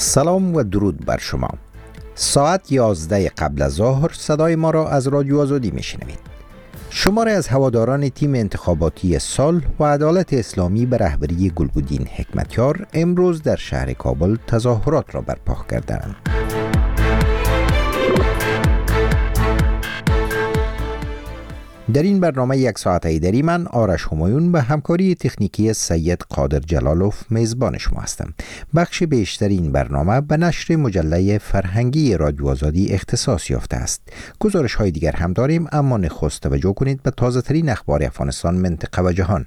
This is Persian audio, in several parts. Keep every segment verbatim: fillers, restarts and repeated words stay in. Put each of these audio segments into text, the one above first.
سلام و درود بر شما. ساعت یازده قبل از ظهر صدای ما را از رادیو آزادی میشنوید. شماری از هواداران تیم انتخاباتی صلح و عدالت اسلامی به رهبری گلبدین حکمتیار امروز در شهر کابل تظاهرات را برپا کردند. در این برنامه یک ساعته ایدری من آرش همایون به همکاری تکنیکی سید قادر جلالوف میزبان شما هستم. بخش بیشتر این برنامه به نشر مجله فرهنگی رادیو آزادی اختصاص یافته است. گزارش های دیگر هم داریم، اما نخست توجه کنید به تازه ترین اخبار افغانستان، منطقه و جهان.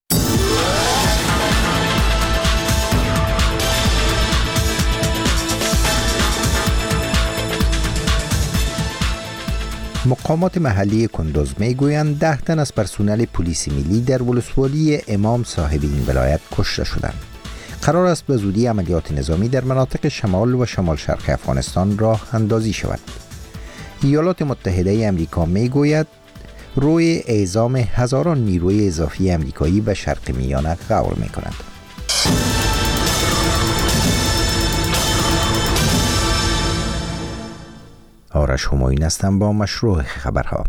مقامات محلی کندوز میگویند ده تن از پرسنل پلیس ملی در ولسوالی امام صاحب این ولایت کشته شدند. قرار است به زودی عملیات نظامی در مناطق شمال و شمال شرق افغانستان راه اندازی شود. ایالات متحده امریکا میگوید روی اعزام هزاران نیروی اضافی امریکایی به شرق میانه غور میکند. آرش همایون هستم با مشروع خبرها.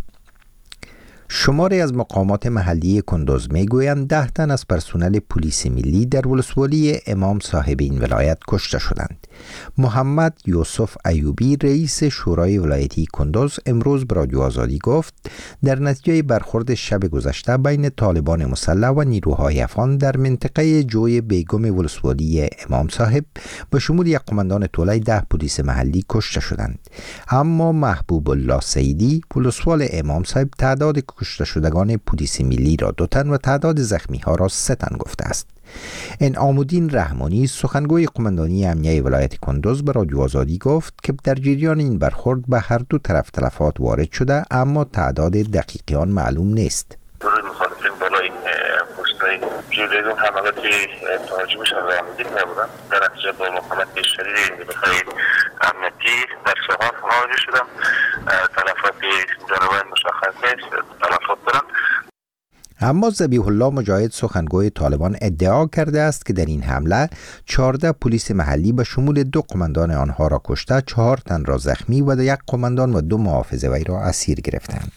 شماری از مقامات محلی کندوز میگویند ده تن از پرسنل پلیس ملی در ولسوالی امام صاحب این ولایت کشته شدند. محمد یوسف ایوبی رئیس شورای ولایتی کندوز امروز به رادیو آزادی گفت در نتیجه برخورد شب گذشته بین طالبان مسلح و نیروهای افغان در منطقه جوی بیگم ولسوالی امام صاحب به شمول یک قماندان توله ده پلیس محلی کشته شدند. اما محبوب الله سیدی ولسوال امام صاحب تعداد کشته شدگان پلیس ملی را دو تن و تعداد زخمی ها را سه تن گفته است. انعام الدین رحمانی سخنگوی قماندانی امنیه ولایت کندوز به رادیو آزادی گفت که در جریان این برخورد به هر دو طرف تلفات وارد شده، اما تعداد دقیق آن معلوم نیست. مخالفین بالای پست‌های جلوی حملاتی تهاجمش از رحمانی نبودن. در نتیجه با مقاومت شدید نیروهای امنیتی در ساحات مواجه شدم. تلفات جانبان مشخص نیست، تلفات دارن. اما ذبیح الله مجاهد سخنگوی طالبان ادعا کرده است که در این حمله چهارده پلیس محلی به شمول دو قماندان آنها را کشته، چهار تن را زخمی و یک قماندان و دو محافظ وی را اسیر گرفتند.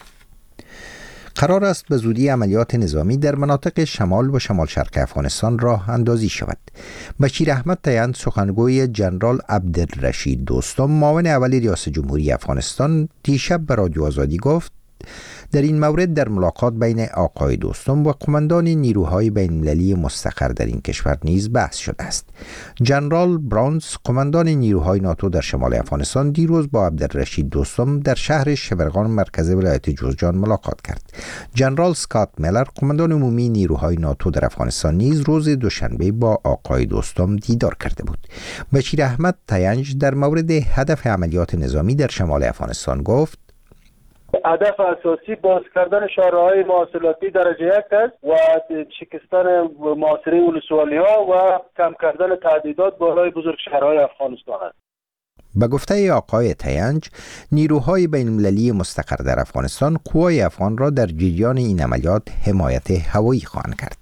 قرار است به زودی عملیات نظامی در مناطق شمال و شمال شرق افغانستان راه اندازی شود. بشیر احمد تیند سخنگوی جنرال عبدالرشید دوستم معاون اول ریاست جمهوری افغانستان دیشب به رادیو آزادی گفت در این مورد در ملاقات بین آقای دوستم و قماندان نیروهای بین‌المللی مستقر در این کشور نیز بحث شده است. جنرال برانز قماندان نیروهای ناتو در شمال افغانستان دیروز با عبدالرشید دوستم در شهر شبرغان مرکز ولایت جوزجان ملاقات کرد. جنرال اسکات میلر قماندان عمومی نیروهای ناتو در افغانستان نیز روز دوشنبه با آقای دوستم دیدار کرده بود. بشیر احمد تینج در مورد هدف عملیات نظامی در شمال افغانستان گفت هدف اساسی باز کردن شهرهای مواصلاتی درجه یک است و شکستن محاصره ولسوالی ها و کم کردن تعدیدات بالای بزرگ شهرهای افغانستان است. به گفته آقای تینج، نیروهای بین المللی مستقر در افغانستان قوای افغان را در جریان این عملیات حمایت هوایی خواهند کرد.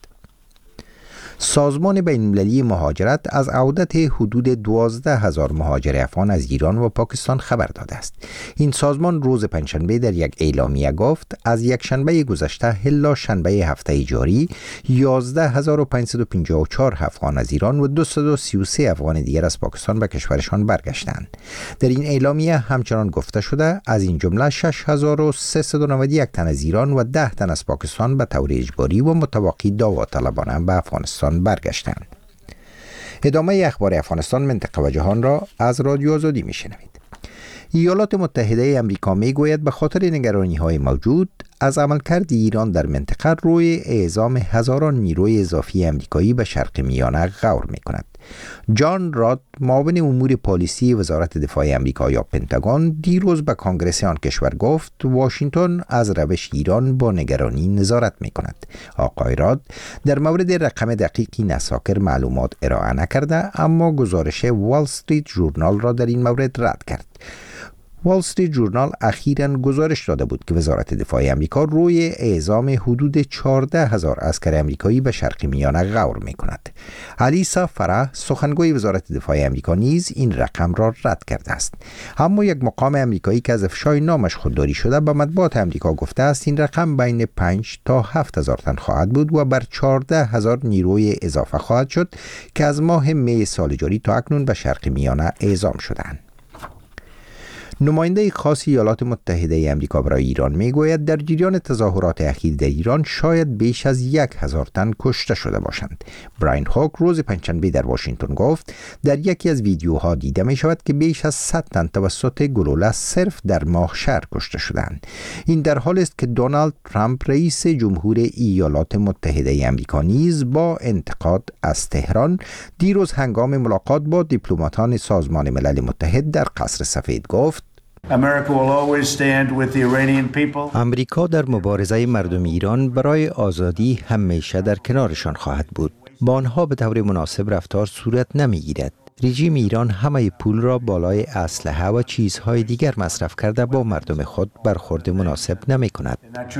سازمان بین‌المللی مهاجرت از عودت حدود دوازده هزار مهاجر افغان از ایران و پاکستان خبر داده است. این سازمان روز پنجشنبه در یک اعلامیه گفت از یک شنبه گذشته الی شنبه هفته جاری یازده هزار و پانصد و پنجاه و چهار افغان از ایران و دویست و سی و سه افغان دیگر از پاکستان به کشورشان برگشتند. در این اعلامیه همچنان گفته شده از این جمله شش هزار و سیصد و نود و یک تن از ایران و ده تن از پاکستان به طور اجباری و متوقی داوطلبانه به افغانستان برگشتند. ادامه اخبار افغانستان، منطقه و جهان را از رادیو آزادی میشنوید. ایالات متحده امریکا میگوید به خاطر نگرانی‌های موجود از عملکرد ایران در منطقه روی اعزام هزاران نیروی اضافی امریکایی به شرق میانه غور می‌کند. جان راد معاون امور پالیسی وزارت دفاع امریکا یا پنتاگون دیروز به کنگره آن کشور گفت واشنگتن از روش ایران با نگرانی نظارت می‌کند. آقای راد در مورد رقم دقیقی نساکر معلومات ارائه نکرده، اما گزارش وال استریت ژورنال را در این مورد رد کرد. وال استریت جورنال اخیراً گزارش داده بود که وزارت دفاع آمریکا روی اعزام حدود چهارده هزار عسکر آمریکایی به شرق میانه غور می‌کند. الیسا فرح سخنگوی وزارت دفاع آمریکا نیز این رقم را رد کرده است. اما یک مقام آمریکایی که از افشای نامش خودداری شده به مطبوعات آمریکا گفته است این رقم بین پنج تا هفت هزار تن خواهد بود و بر چهارده هزار نیروی اضافه خواهد شد که از ماه می سال جاری تا اکنون به شرق میانه اعزام شدند. نماینده خاص ایالات متحده آمریکا برای ایران میگوید در جریان تظاهرات اخیر در ایران شاید بیش از یک هزار تن کشته شده باشند. براین هوک روز پنجشنبه در واشنگتن گفت در یکی از ویدیوها دیده می شود که بیش از صد تن توسط گلوله صرف در ماهشهر کشته شدند. این در حالی است که دونالد ترامپ رئیس جمهور ایالات متحده آمریکا نیز با انتقاد از تهران دیروز هنگام ملاقات با دیپلماتان سازمان ملل متحد در قصر سفید گفت امریکا در مبارزه مردم ایران برای آزادی همیشه در کنارشان خواهد بود. با آنها به طور مناسب رفتار صورت نمیگیرد. رژیم ایران همه پول را بالای اسلحه و چیزهای دیگر مصرف کرده با مردم خود برخورد مناسب نمی کند.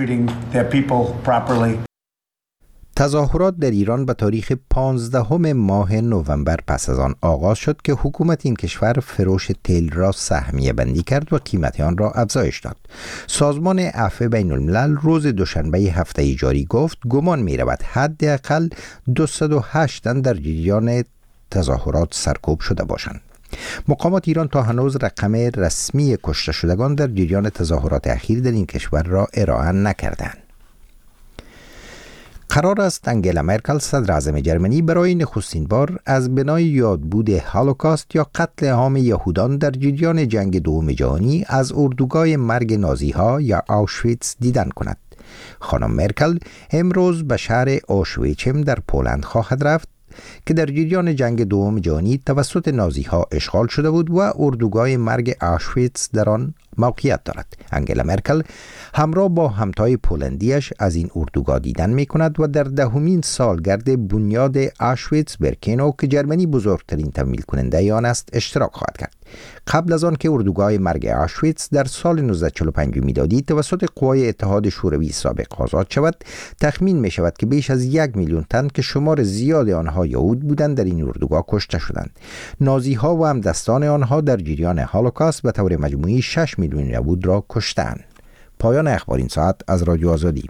تظاهرات در ایران به تاریخ پانزدهم ماه نوامبر پس از آن آغاز شد که حکومت این کشور فروش تیل را سهمیه بندی کرد و قیمت آن را افزایش داد. سازمان عفو بین الملل روز دوشنبه هفته جاری گفت گمان می رود حداقل دویست و هشت تن در جریان تظاهرات سرکوب شده باشند. مقامات ایران تا هنوز رقم رسمی کشته شدگان در جریان تظاهرات اخیر در این کشور را ارائه نکردند. قرار است انگلا مرکل صدر اعظم جرمنی برای نخستین بار از بنای یادبود هولوکاست یا قتل عام یهودان در جریان جنگ دوم جهانی از اردوگاه مرگ نازیها یا آوشویتس دیدن کند. خانم مرکل امروز به شهر آشویچم در پولند خواهد رفت که در جریان جنگ دوم جهانی توسط نازیها اشغال شده بود و اردوگاه مرگ آشویتس در آن موقعیت دارد. انگلا مرکل همراه با همتای پولندیش از این اردوگاه دیدن می کند و در دهمین سالگرد بنیاد آشویتس برکنو که جرمنی بزرگترین تمویل کننده آن است اشتراک خواهد کرد. قبل از آن که اردوگاه مرگ آشویتس در سال نوزده چهل و پنج میلادی توسط قوای اتحاد شوروی سابق آزاد شود، تخمین می شود که بیش از یک میلیون تن که شمار زیاد آنها یهود بودند در این اردوگاه کشته شدند. نازیها و همدستان آنها در جریان هولوکاست به طور مجموعی شش میلیون یهود را کشتند. پایان اخبار این ساعت از رادیو آزادی.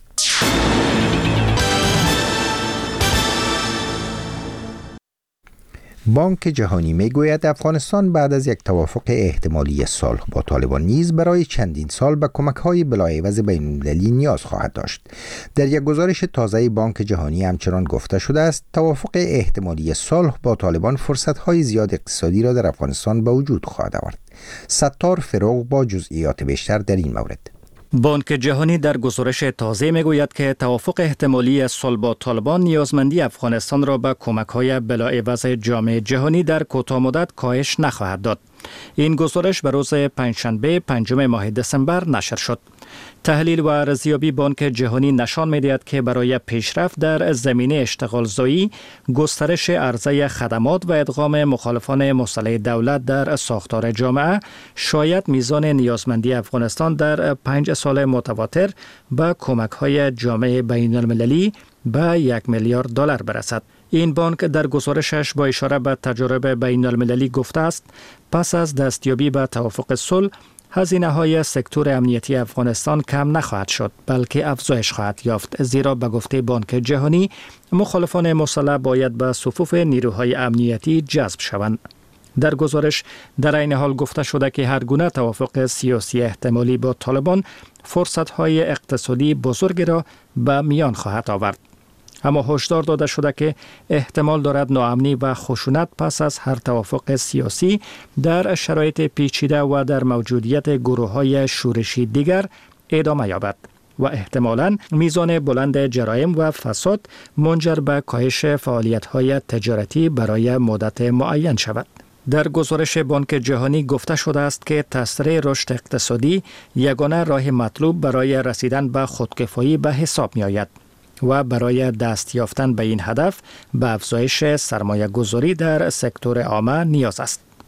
بانک جهانی میگوید افغانستان بعد از یک توافق احتمالی صلح با طالبان نیز برای چندین سال به کمک‌های بلاعوض بین‌المللی نیاز خواهد داشت. در یک گزارش تازه بانک جهانی همچنان گفته شده است توافق احتمالی صلح با طالبان فرصت‌های زیاد اقتصادی را در افغانستان به وجود خواهد آورد. ستار فروغ با جزئیات بیشتر در این مورد. بانک جهانی در گزارش تازه میگوید که توافق احتمالی صلح با طالبان نیازمندی افغانستان را به کمک‌های بلاعوض جامعه جهانی در کوتاه مدت کاهش نخواهد داد. این گزارش به روز پنجشنبه پنجم ماه دسامبر نشر شد. تحلیل و ارزیابی بانک جهانی نشان می‌دهد که برای پیشرفت در زمینه اشتغال زایی، گسترش عرضه خدمات و ادغام مخالفان مسلح دولت در ساختار جامعه، شاید میزان نیازمندی افغانستان در پنج سال متواتر به کمک‌های جامعه بین‌المللی به یک میلیارد دلار برسد. این بانک در گزارشش با اشاره به تجارب بین‌المللی گفته است پس از دستیابی به توافق صلح هزینه‌های سکتور امنیتی افغانستان کم نخواهد شد بلکه افزایش خواهد یافت، زیرا به گفته بانک جهانی مخالفان مسلح باید به صفوف نیروهای امنیتی جذب شوند. در گزارش در این حال گفته شده که هر گونه توافق سیاسی احتمالی با طالبان فرصت‌های اقتصادی بزرگی را به میان خواهد آورد. اما هشدار داده شده که احتمال دارد ناامنی و خشونت پس از هر توافق سیاسی در شرایط پیچیده و در موجودیت گروه‌های شورشی دیگر ادامه یابد و احتمالاً میزان بلند جرایم و فساد منجر به کاهش فعالیت‌های تجارتی برای مدت معین شود. در گزارش بانک جهانی گفته شده است که تسریع رشد اقتصادی یگانه راه مطلوب برای رسیدن به خودکفایی به حساب می آید و برای دست یافتن به این هدف به افزایش سرمایه گذاری در سکتور عامه نیاز است.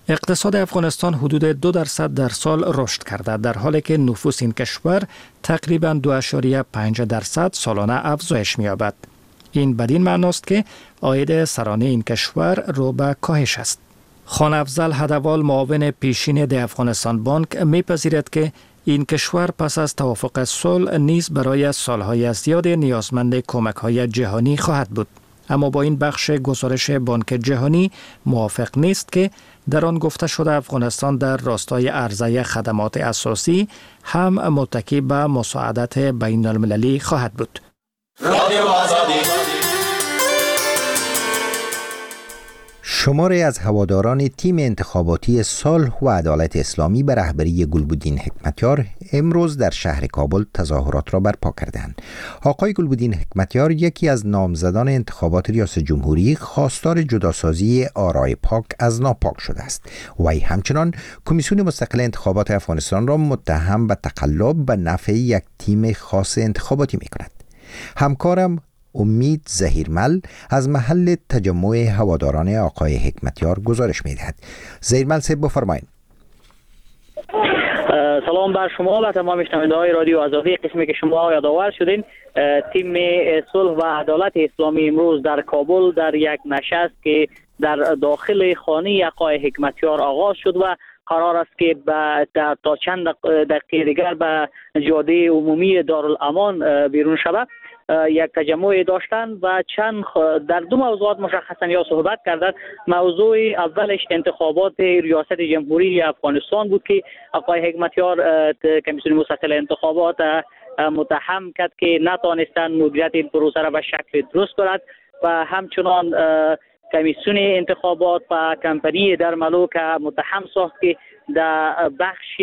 اقتصاد افغانستان حدود دو درصد در سال رشد کرده، در حالی که نفوس این کشور تقریباً دو اشاریه پنج درصد سالانه افزایش می‌یابد. این بدین معناست که عاید سرانه این کشور رو به کاهش است. خان افضل هدوال معاون پیشین ده افغانستان بانک می‌پذیرد که این کشور پس از توافق صلح نیز برای سالهای زیاد نیازمند کمک‌های جهانی خواهد بود. اما با این بخش گزارش بانک جهانی موافق نیست که در آن گفته شده افغانستان در راستای عرضه خدمات اساسی هم متکی به مساعدت بین المللی خواهد بود. شماری از هواداران تیم انتخاباتی صلح و عدالت اسلامی به رهبری گلبدین حکمتیار امروز در شهر کابل تظاهرات را برپا کردند. آقای گلبدین حکمتیار یکی از نامزدان انتخابات ریاست جمهوری خواستار جداسازی آرای پاک از ناپاک شده است. وی همچنان کمیسیون مستقل انتخابات افغانستان را متهم به تقلب به نفع یک تیم خاص انتخاباتی می کند. همکارم امید زهیرمل از محل تجمع هواداران آقای حکمتیار گزارش می‌دهد. زهیرمل صاحب بفرمایید. سلام بر شما و تمام شنونده‌های رادیو آزادی. قسمی که شما یادآور شدین، تیم صلح و عدالت اسلامی امروز در کابل در یک نشست که در داخل خانه آقای حکمتیار آغاز شد و قرار است که در تا چند دقیقه دیگر به جاده عمومی دارالامان بیرون شود، یک تجمع داشتن و چند در دو موضوعات مشخصا یا صحبت کردند. موضوع اولش انتخابات ریاست جمهوری افغانستان بود که آقای حکمتیار کمیسیون مستقل انتخابات متهم کرد که نتوانستند مدیریت این پروسه را به شکل درست کند و همچنان کمیسیون انتخابات و کمپانی در ملو که متهم ساخت که در بخش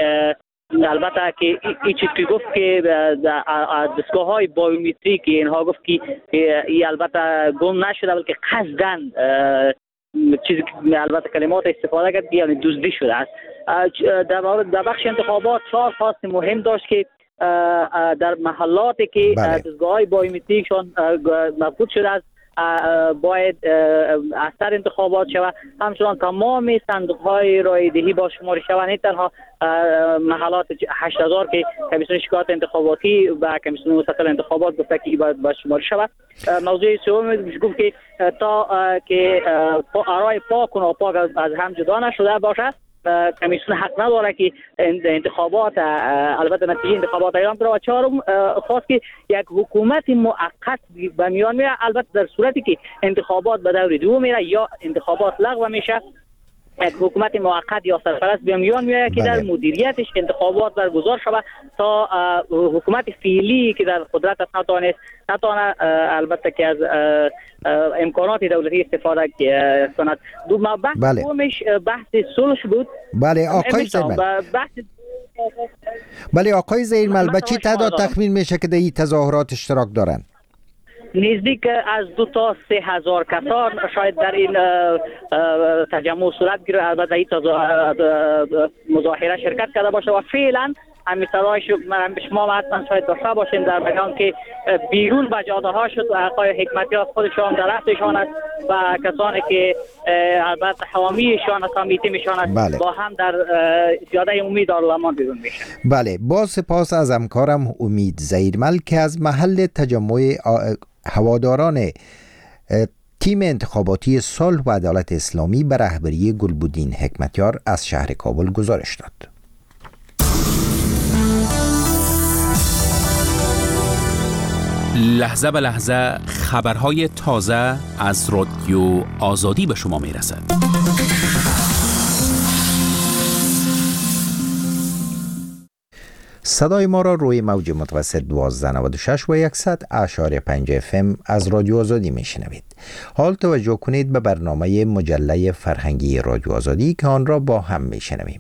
البته که این چیزی گفت که دستگاه های بایومتریک اینها گفت که این البته گم نشده بلکه قصداً چیزی که البته کلمات استفاده کرد یعنی دزدی شده است. در بخش انتخابات چهار خواست مهم داشت که در محلاتی که دستگاه های بایومتریکشان مفقود شده است باید اثر انتخابات شود. همچنان تمام صندوق های رایدهی با شمار شود، نه تنها محلات هشت هزار که کمیسیون شکایات انتخاباتی و کمیسیون مستقل انتخابات گفته که باید با شمار شود. موضوع سوم گفت که تا که آرای پاک و ناپاک از هم جدا نشده باشد، کمیسیون حق نداره که انتخابات البته نتیجه انتخابات اعلام کنه. و چهارم خواست که یک حکومت موقت به میان میره، البته در صورتی که انتخابات به دور دو میره یا انتخابات لغو میشه، یک حکومت موقت یا سرپرست به میان میاد که در مدیریتش انتخابات برگزار شود تا حکومت فعلی که در قدرت نتونه نتونه البته که از امکانات دولتی استفاده کند. دو بحث بله. دومش بحث صلح بود. بله آقای زیرمل. بحث بله آقای زیرمل، به چی تعداد تخمین میشه که در این تظاهرات اشتراک دارن؟ نزدیک از دو تا سه هزار کسان شاید در این تجمع صورت گیره، البته این مظاهره شرکت کرده باشه و فعلا همین صدای شما حتما شاید داشته باشین در بیان که بیرون به جاده ها شد و آقای حکمتیار خودشان در رفتشان است و کسانی که البته حامیشان است کمیته‌شان است بله. با هم در جاده عمومی دارالامان بیرون میشن. بله، با سپاس از همکارم امید زهیرمل که از محل تجمع هواداران تیم انتخاباتی صلح و عدالت اسلامی به رهبری گلبدین حکمتیار از شهر کابل گزارش داد. لحظه به لحظه خبرهای تازه از رادیو آزادی به شما میرسد. صدای ما را روی موج متوسط دوازده نود و شش و صد اعشاری پنج اف ام از رادیو آزادی میشنوید. حال توجه کنید به برنامه مجله فرهنگی رادیو آزادی که آن را با هم میشنویم.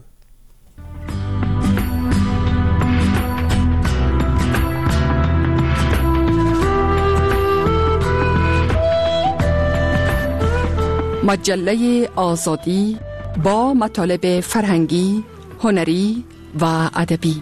مجله آزادی با مطالب فرهنگی، هنری و ادبی.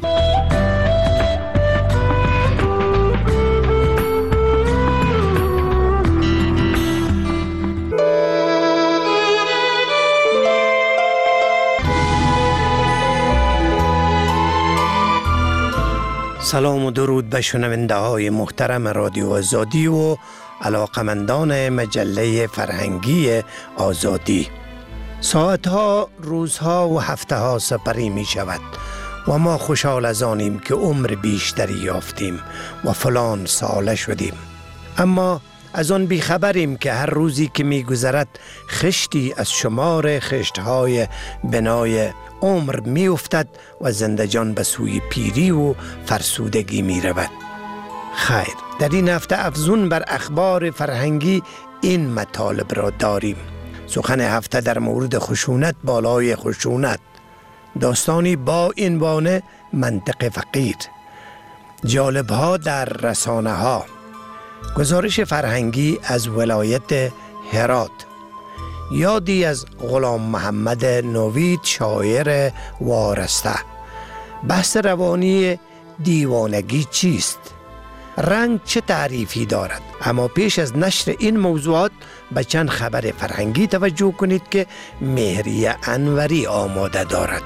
سلام و درود به شنونده های محترم رادیو آزادی و علاقمندان مجله فرهنگی آزادی. ساعتها، روزها و هفته ها سپری می شود و ما خوشحال از آنیم که عمر بیشتری یافتیم و فلان ساله شدیم. اما از آن بیخبریم که هر روزی که می گذرد خشتی از شمار خشتهای بنای عمر می افتد و زندگان به سوی پیری و فرسودگی می رود. خیر، در این هفته افزون بر اخبار فرهنگی این مطالب را داریم. سخن هفته در مورد خشونت بالای خشونت، داستانی با عنوان منطق فقیر، جالب‌ها در رسانه ها، گزارش فرهنگی از ولایت هرات، یادی از غلام محمد نوید شاعر وارسته، بحث روانی دیوانگی چیست، رنگ چه تعریفی دارد. اما پیش از نشر این موضوعات به چند خبر فرهنگی توجه کنید که مهریه انوری آماده دارد.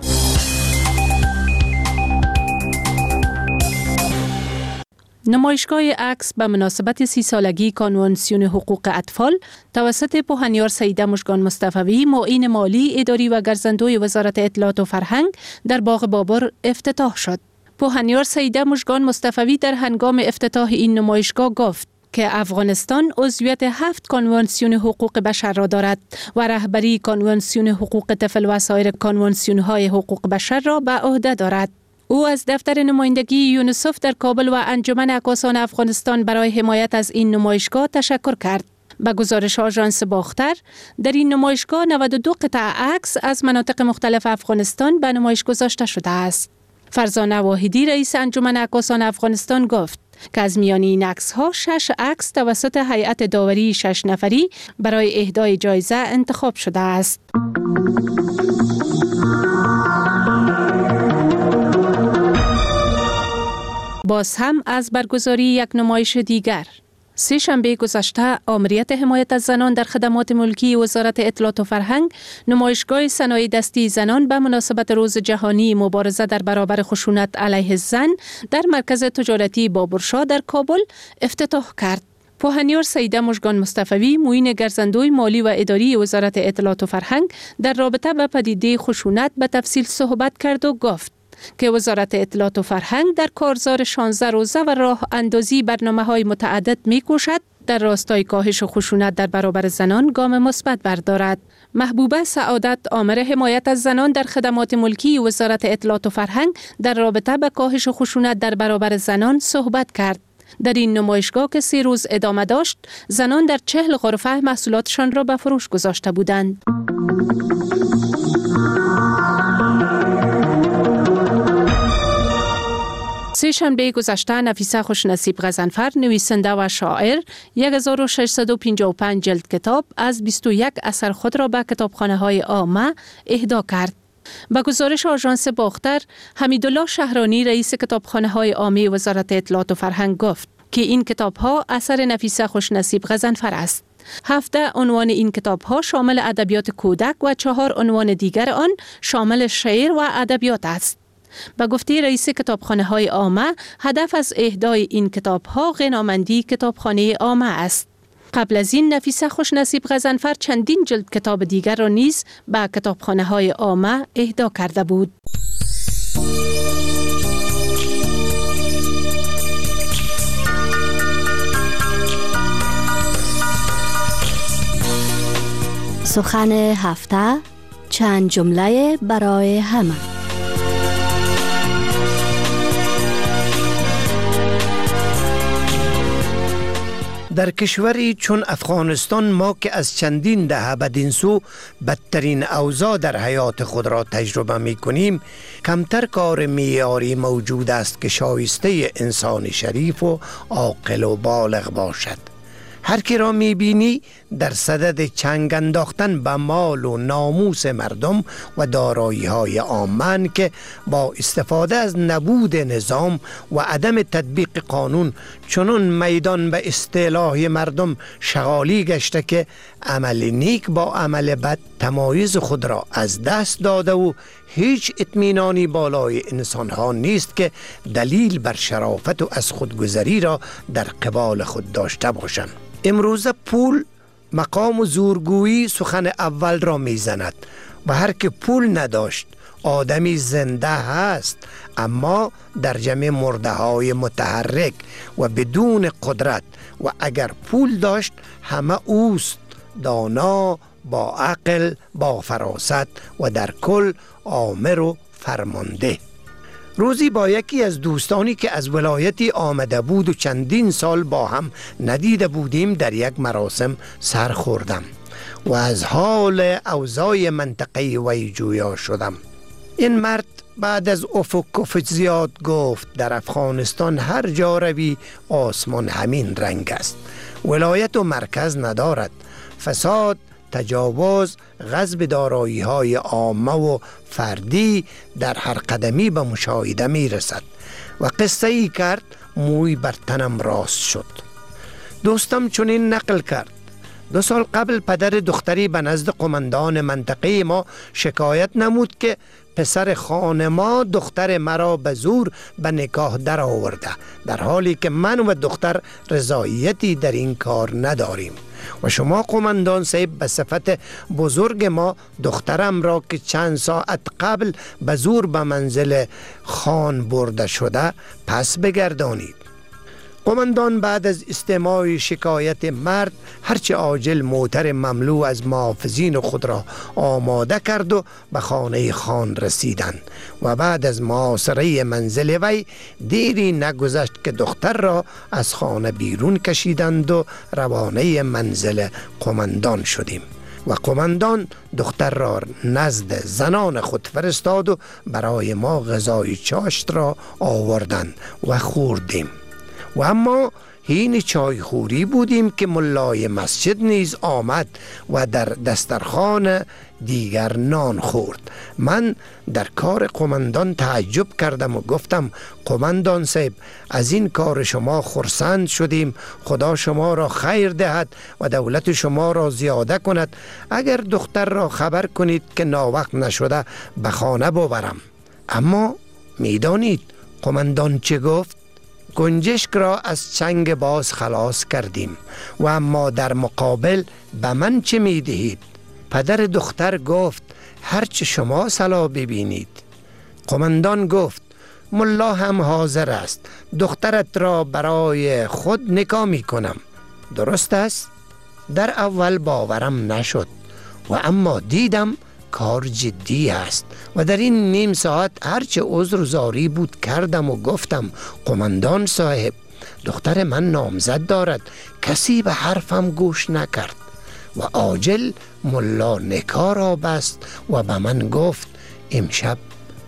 نمایشگاه عکس به مناسبت سی سالگی کنوانسیون حقوق اطفال توسط پوهنیار سیده مژگان مصطفوی، معین مالی، اداری و گرزندوی وزارت اطلاعات و فرهنگ در باغ بابر افتتاح شد. پوهنیار سیده مژگان مصطفوی در هنگام افتتاح این نمایشگاه گفت که افغانستان عضویت هفت کنوانسیون حقوق بشر را دارد و رهبری کنوانسیون حقوق طفل و سایر کنوانسیون‌های حقوق بشر را به عهده دارد. او از دفتر نمایندگی یونیسف در کابل و انجمن عکاسان افغانستان برای حمایت از این نمایشگاه تشکر کرد. به گزارش آژانس باختر، در این نمایشگاه نود و دو قطعه عکس از مناطق مختلف افغانستان به نمایش گذاشته شده است. فرزانه واحدی، رئیس انجمن عکاسان افغانستان گفت که از میان این عکس‌ها شش عکس توسط هیئت داوری شش نفری برای اهدای جایزه انتخاب شده است. باز هم از برگزاری یک نمایش دیگر. سه شنبه گذشته آمریت حمایت از زنان در خدمات ملکی وزارت اطلاعات و فرهنگ نمایشگاه صنایع دستی زنان به مناسبت روز جهانی مبارزه در برابر خشونت علیه زن در مرکز تجارتی بابرشاه در کابل افتتاح کرد. پوهنیار سیده مژگان مصطفوی، معین گرزندوی مالی و اداری وزارت اطلاعات و فرهنگ در رابطه با پدیده خشونت به تفصیل صحبت کرد و گفت که وزارت اطلاعات و فرهنگ در کارزار شانزده روزه و راه اندازی برنامه‌های متعدد می‌کوشد در راستای کاهش خشونت در برابر زنان گام مثبت بردارد. محبوبه سعادت، آمر حمایت از زنان در خدمات ملکی وزارت اطلاعات و فرهنگ در رابطه با کاهش خشونت در برابر زنان صحبت کرد. در این نمایشگاه که سه روز ادامه داشت، زنان در چهل غرفه محصولاتشان را به فروش گذاشته بودند. سه شنبه گذشته نفیسه خوشنصیب غضنفر، نویسنده و شاعر، هزار و ششصد و پنجاه و پنج جلد کتاب از بیست و یک اثر خود را به کتابخانه‌های عامه اهدا کرد. با گزارش آژانس باختر، حمیدالله شهرانی، رئیس کتابخانه‌های عامه وزارت اطلاعات و فرهنگ گفت که این کتاب‌ها اثر نفیسه خوشنصیب غضنفر است. هفده عنوان این کتاب‌ها شامل ادبیات کودک و چهار عنوان دیگر آن شامل شعر و ادبیات است. به گفته رئیس کتابخانه‌های عامه، هدف از اهدای این کتاب‌ها غنامندی کتابخانه عامه است. قبل از این نفیسه خوشنصیب غضنفر چندین جلد کتاب دیگر را نیز به کتابخانه‌های عامه اهدا کرده بود. سخن هفته، چند جمله برای همه. در کشوری چون افغانستان، ما که از چندین دهه بدین سو بدترین اوضاع در حیات خود را تجربه می کنیم، کمتر کار معیاری موجود است که شایسته انسان شریف و عاقل و بالغ باشد. هر کی را می بینی در صدد چنگ انداختن به مال و ناموس مردم و دارایی های عامه که با استفاده از نبود نظام و عدم تطبیق قانون چنون میدان به اصطلاح مردم شغالی گشته که عمل نیک با عمل بد تمایز خود را از دست داده و هیچ اطمینانی بالای انسان ها نیست که دلیل بر شرافت و از خودگذری را در قبال خود داشته باشند. امروزه پول، مقام و زورگویی سخن اول را میزند و هر که پول نداشت آدمی زنده هست اما در جمع مرده های متحرک و بدون قدرت، و اگر پول داشت همه اوست، دانا، با عقل، با فراست و در کل آمر و فرمانده. روزی با یکی از دوستانی که از ولایتی آمده بود و چندین سال با هم ندیده بودیم در یک مراسم سر خوردم و از حال اوضاع منطقه وی جویا شدم. این مرد بعد از افق کف زیاد گفت در افغانستان هر جا روی آسمان همین رنگ است، ولایت و مرکز ندارد، فساد، تجاوز، غصب دارایی های عامه و فردی در هر قدمی به مشاهده می رسد و قصه ای کرد. موی بر تنم راست شد. دوستم چنین نقل کرد: دو سال قبل پدر دختری به نزد قماندان منطقه ما شکایت نمود که پسر خانه ما دختر مرا به زور به نکاح در آورده، در حالی که من و دختر رضایتی در این کار نداریم و شما قماندان صاحب به صفت بزرگ ما دخترم را که چند ساعت قبل به زور به منزل خان برده شده پس بگردانید. قماندان بعد از استماع شکایت مرد هرچه عاجل موتر مملو از محافظین خود را آماده کرد و به خانه خان رسیدند و بعد از محاصره منزل وی دیری نگذشت که دختر را از خانه بیرون کشیدند و روانه منزل قماندان شدیم و قماندان دختر را نزد زنان خود فرستاد و برای ما غذای چاشت را آوردند و خوردیم. و اما هین چای خوری بودیم که ملای مسجد نیز آمد و در دسترخوان دیگر نان خورد. من در کار قماندان تعجب کردم و گفتم: قماندان صاحب، از این کار شما خرسند شدیم، خدا شما را خیر دهد و دولت شما را زیاده کند. اگر دختر را خبر کنید که ناوقت نشده به خانه ببرم. اما میدانید قماندان چه گفت؟ گنجشک را از چنگ باز خلاص کردیم و اما در مقابل به من چه می دهید؟ پدر دختر گفت: هرچه شما صلاح ببینید. قماندان گفت: ملا هم حاضر است، دخترت را برای خود نکاح می کنم. درست است؟ در اول باورم نشد و اما دیدم کار جدی است و در این نیم ساعت هرچه عذر و زاری بود کردم و گفتم: قماندان صاحب، دختر من نامزد دارد. کسی به حرفم گوش نکرد و عاجل ملا نکاح را بست و به من گفت: امشب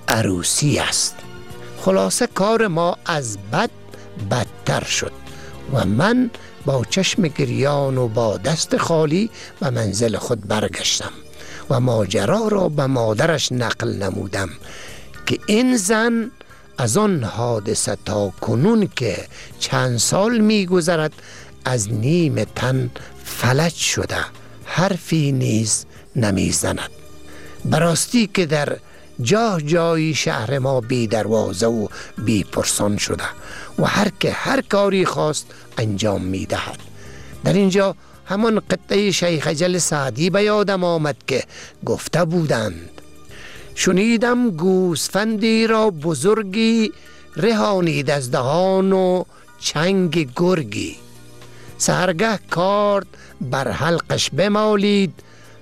عروسی است. خلاصه کار ما از بد بدتر شد و من با چشم گریان و با دست خالی به منزل خود برگشتم و ماجرا را به مادرش نقل نمودم که این زن از آن حادثه تا کنون که چند سال می گذرد از نیم تن فلج شده، حرفی نیز نمی زند. براستی که در جاه جایی شهر ما بی دروازه و بی پرسان شده و هر که هر کاری خواست انجام می دهد. در اینجا همان قطعه شیخ اجل سعدی به یادم آمد که گفته بودند: شنیدم گوسفندی را بزرگی رهانید از دهان و چنگ گرگی، سحرگه کارد بر حلقش بمالید،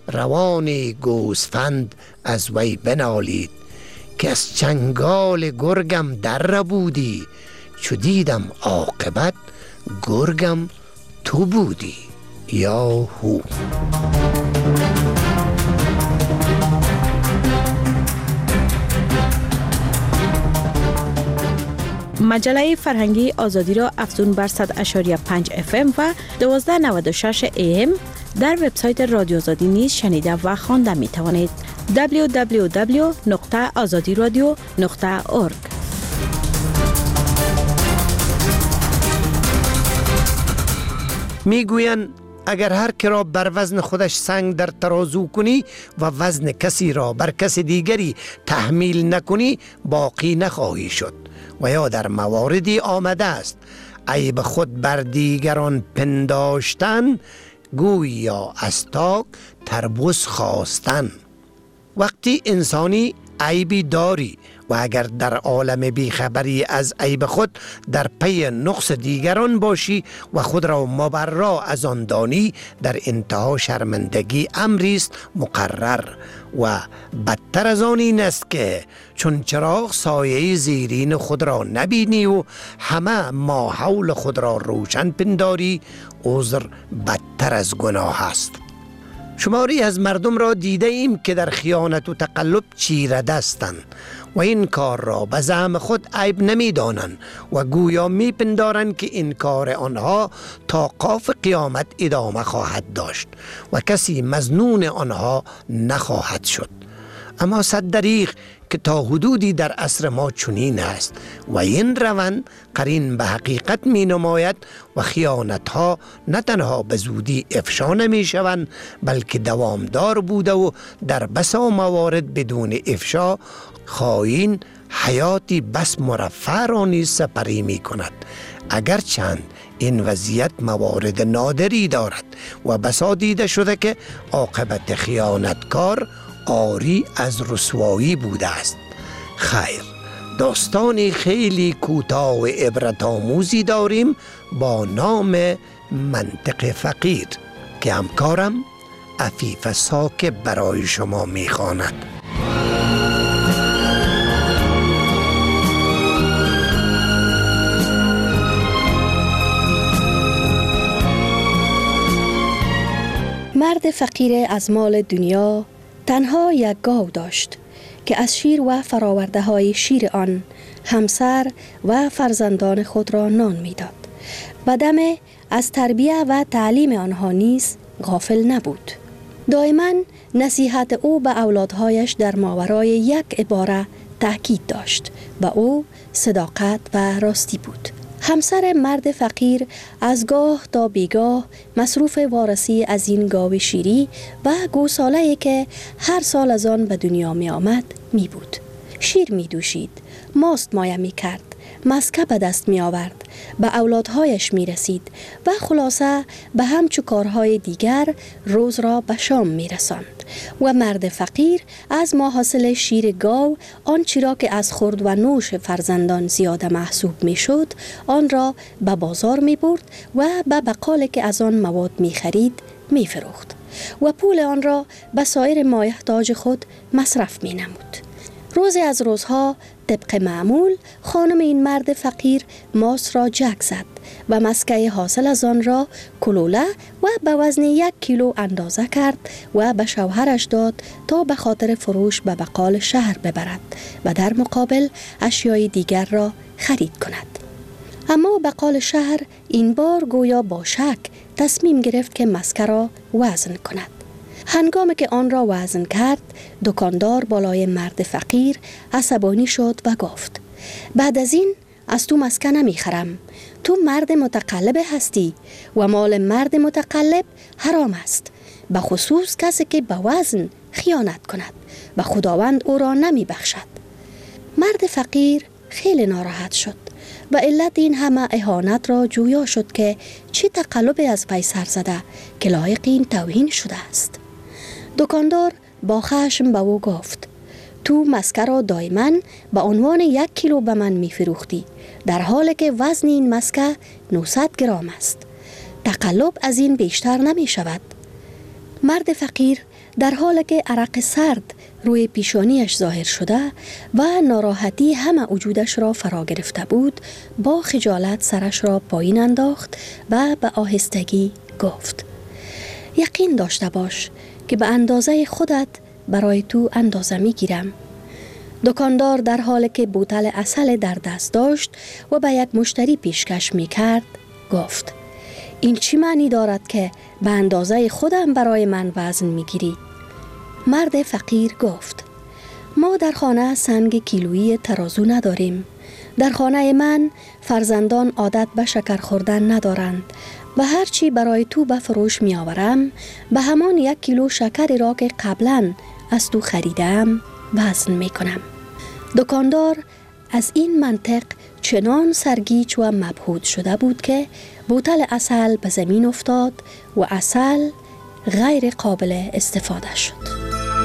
روان گوسفند از وی بنالید، که از چنگال گرگم در بودی، چو دیدم عاقبت گرگم تو بودی. یا هو. مجله فرهنگی آزادی را افزون بر صد و پنج اف ام و دوازده نود و شش ای ام در وبسایت رادیو آزادی نیز شنیده و خوانده می توانید. دبلیو دبلیو دبلیو نقطه آزادی رادیو نقطه اورگ. میگویند اگر هر که را بر وزن خودش سنگ در ترازو کنی و وزن کسی را بر کس دیگری تحمیل نکنی باقی نخواهی شد. و یا در مواردی آمده است عیب خود بر دیگران پنداشتن گویا از تاک تربوس خواستن. وقتی انسانی عیبی داری و اگر در عالم بیخبری از عیب خود در پی نقص دیگران باشی و خود را مبرا از آن دانی، در انتها شرمندگی امری است مقرر. و بدتر از آن این است که چون چراغ سایه زیرین خود را نبینی و همه ما حول خود را روشن پنداری، عذر بدتر از گناه است. شماری از مردم را دیده ایم که در خیانت و تقلب چیره دستند و این کار را به زعم خود عیب نمی دانند و گویا می پندارند که این کار آنها تا قاف قیامت ادامه خواهد داشت و کسی مظنون آنها نخواهد شد. اما صد دریغ که تا حدودی در عصر ما چنین است و این روند قرین به حقیقت می نماید و خیانت ها نه تنها به زودی افشا نمی شوند بلکه دوامدار بوده و در بسا موارد بدون افشا خائن حیاتی بس مرفه را نیز سپری می کند. اگرچند این وضعیت موارد نادری دارد و بسا دیده شده که عاقبت خیانتکار آری از رسوایی بوده است. خیر، داستانی خیلی کوتاه و عبرت آموزی داریم با نام منطق فقیر که همکارم عفیف ساک برای شما میخواند. مرد فقیر از مال دنیا تنها یک گاو داشت که از شیر و فراورده های شیر آن همسر و فرزندان خود را نان میداد. بدمه از تربیه و تعلیم آنها نیز غافل نبود. دائما نصیحت او به اولادهایش در ماورای یک عباره تاکید داشت و او صداقت و راستی بود. همسر مرد فقیر از گاه تا بیگاه مصروف وارسی از این گاو شیری و گوساله‌ای که هر سال از آن به دنیا می آمد می بود. شیر می دوشید، ماست مایه می کرد، مسکه به دست می آورد، به اولادهایش می رسید و خلاصه به همچو کارهای دیگر روز را به شام می رساند. و مرد فقیر از ماحصل شیر گاو آنچه را که از خورد و نوش فرزندان زیاده محسوب می شد آن را به بازار می برد و به بقال که از آن مواد می خرید می فروخت و پول آن را به سایر مایحتاج خود مصرف می نمود. روزی از روزها طبق معمول خانم این مرد فقیر ماست را جک زد و مسکه حاصل از آن را کلوله و به وزن یک کیلو اندازه کرد و به شوهرش داد تا به خاطر فروش به بقال شهر ببرد و در مقابل اشیای دیگر را خرید کند. اما بقال شهر این بار گویا با شک تصمیم گرفت که مسکه را وزن کند. هنگامی که آن را وزن کرد، دکاندار بالای مرد فقیر عصبانی شد و گفت: بعد از این از تو مسکه نمی خرم. تو مرد متقلب هستی و مال مرد متقلب حرام است، به خصوص کسی که به وزن خیانت کند و خداوند او را نمی بخشد. مرد فقیر خیلی ناراحت شد و علت این همه اهانت را جویا شد که چه تقلب از پی سر زده که لایق این توهین شده است. دکاندار با خشم به او گفت: تو مسکه را دائما به عنوان یک کیلو به من می فروختی، در حالی که وزن این مسکه نهصد گرم است. تقلب از این بیشتر نمی شود. مرد فقیر در حالی که عرق سرد روی پیشانیش ظاهر شده و ناراحتی همه وجودش را فرا گرفته بود، با خجالت سرش را پایین انداخت و به آهستگی گفت: یقین داشته باش که به اندازه خودت برای تو اندازه می گیرم. دکاندار در حالی که بوتل عسل در دست داشت و به یک مشتری پیشکش می کرد گفت: این چی معنی دارد که به اندازه خودم برای من وزن میگیری؟ مرد فقیر گفت ما در خانه سنگ کیلویی ترازو نداریم. در خانه من فرزندان عادت به شکر خوردن ندارند و هرچی برای تو به فروش می آورم به همان یک کیلو شکری را که قبلا از تو خریدم وزن می کنم. دکاندار از این منطق چنان سرگیج و مبهوت شده بود که بوتل عسل به زمین افتاد و عسل غیر قابل استفاده شد.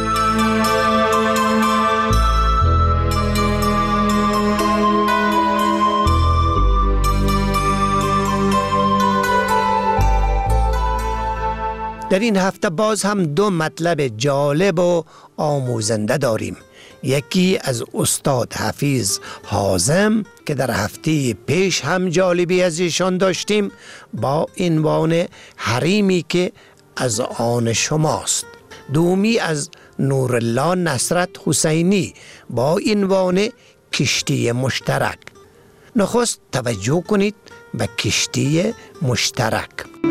در این هفته باز هم دو مطلب جالب و آموزنده داریم. یکی از استاد حفیظ حازم که در هفته پیش هم جالبی از ایشان داشتیم با عنوان حریمی که از آن شماست. دومی از نورالله نصرت حسینی با عنوان کشتی مشترک. نخست توجه کنید به کشتی مشترک.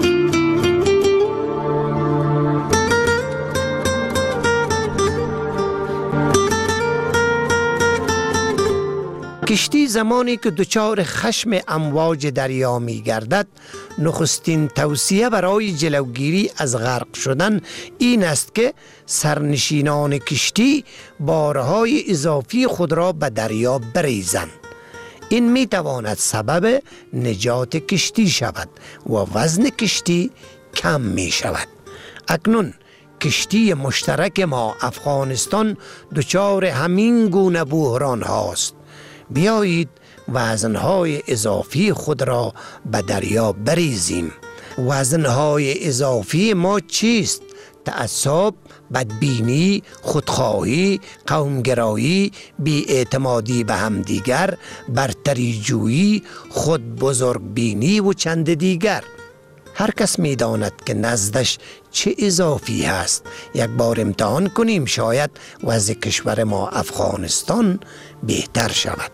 کشتی زمانی که دچار خشم امواج دریا می گردد، نخستین توصیه برای جلوگیری از غرق شدن این است که سرنشینان کشتی بارهای اضافی خود را به دریا بریزند. این می تواند سبب نجات کشتی شود و وزن کشتی کم می شود. اکنون کشتی مشترک ما افغانستان دچار همین گونه بحران هاست. بیایید وزنهای اضافی خود را به دریا بریزیم. وزنهای اضافی ما چیست؟ تعصب، بدبینی، خودخواهی، قومگرایی، بی‌اعتمادی به همدیگر، برتری جویی، خود بزرگ بینی و چند دیگر. هر کس می داند که نزدش چه اضافی هست. یک بار امتحان کنیم، شاید وضع کشور ما افغانستان بهتر شود.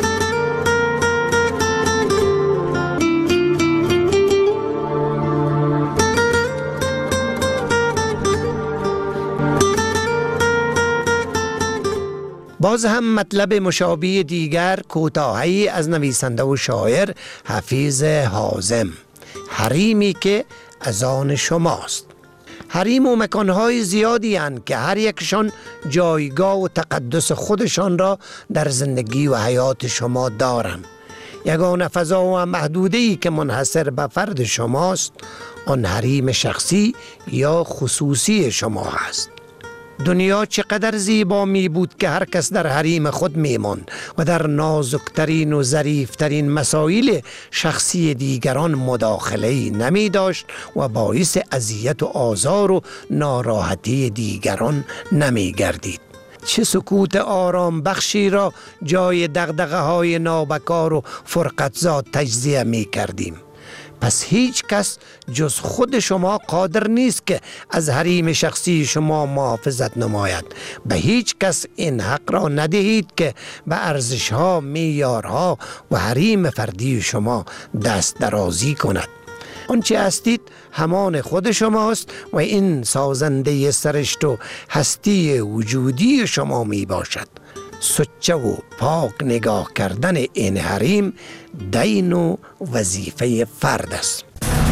باز هم مطلب مشابه دیگر کوتاهی از نویسنده و شاعر حفیظ حازم، حریمی که از آن شماست. حریم و مکانهای زیادی هستند که هر یکشان جایگاه و تقدس خودشان را در زندگی و حیات شما دارند. یگانه فضا و محدوده‌ای که منحصر به فرد شماست آن حریم شخصی یا خصوصی شما است. دنیا چقدر زیبا می بود که هر کس در حریم خود می ماند و در نازکترین و ظریفترین مسائل شخصی دیگران مداخله‌ای نمی داشت و باعث اذیت و آزار و ناراحتی دیگران نمی گردید. چه سکوت آرام بخشی را جای دغدغه های نابکار و فرقتزاد تجزیه می کردیم. پس هیچ کس جز خود شما قادر نیست که از حریم شخصی شما محافظت نماید. به هیچ کس این حق را ندهید که به ارزش‌ها، معیارها و حریم فردی شما دست درازی کند. آنچه هستید همان خود شماست و این سازنده سرشت و هستی وجودی شما می باشد. سچه و پاک نگاه کردن این حریم دین و وظیفه فرد است.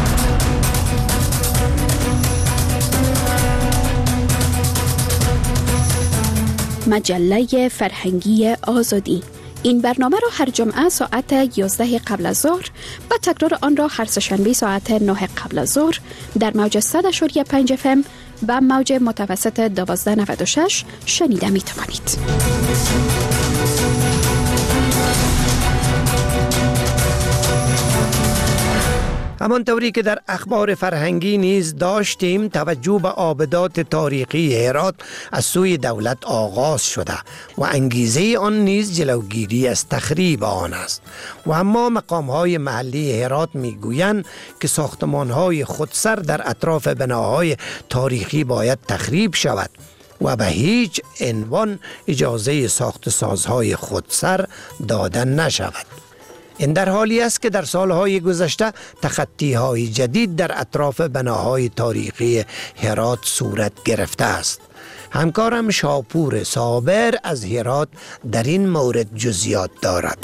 مجله فرهنگی آزادی. این برنامه را هر جمعه ساعت یازده قبل از ظهر و تکرار آن را هر سه‌شنبه ساعت نه قبل از ظهر در موج صد و پنج اف ام و موج متوسط دوازده نود و شش شنیده می توانید. همانطوری که در اخبار فرهنگی نیز داشتیم، توجه به آبدات تاریخی هرات از سوی دولت آغاز شده و انگیزه آن نیز جلوگیری از تخریب آن است. و اما مقام‌های محلی هرات میگویند که ساختمان‌های خودسر در اطراف بناهای تاریخی باید تخریب شود و به هیچ عنوان اجازه ساخت سازهای خودسر داده نشود. این در حالی است که در سالهای گذشته تخطی‌های جدید در اطراف بناهای تاریخی هرات صورت گرفته است. همکارم شاپور صابر از هرات در این مورد جزئیات دارد.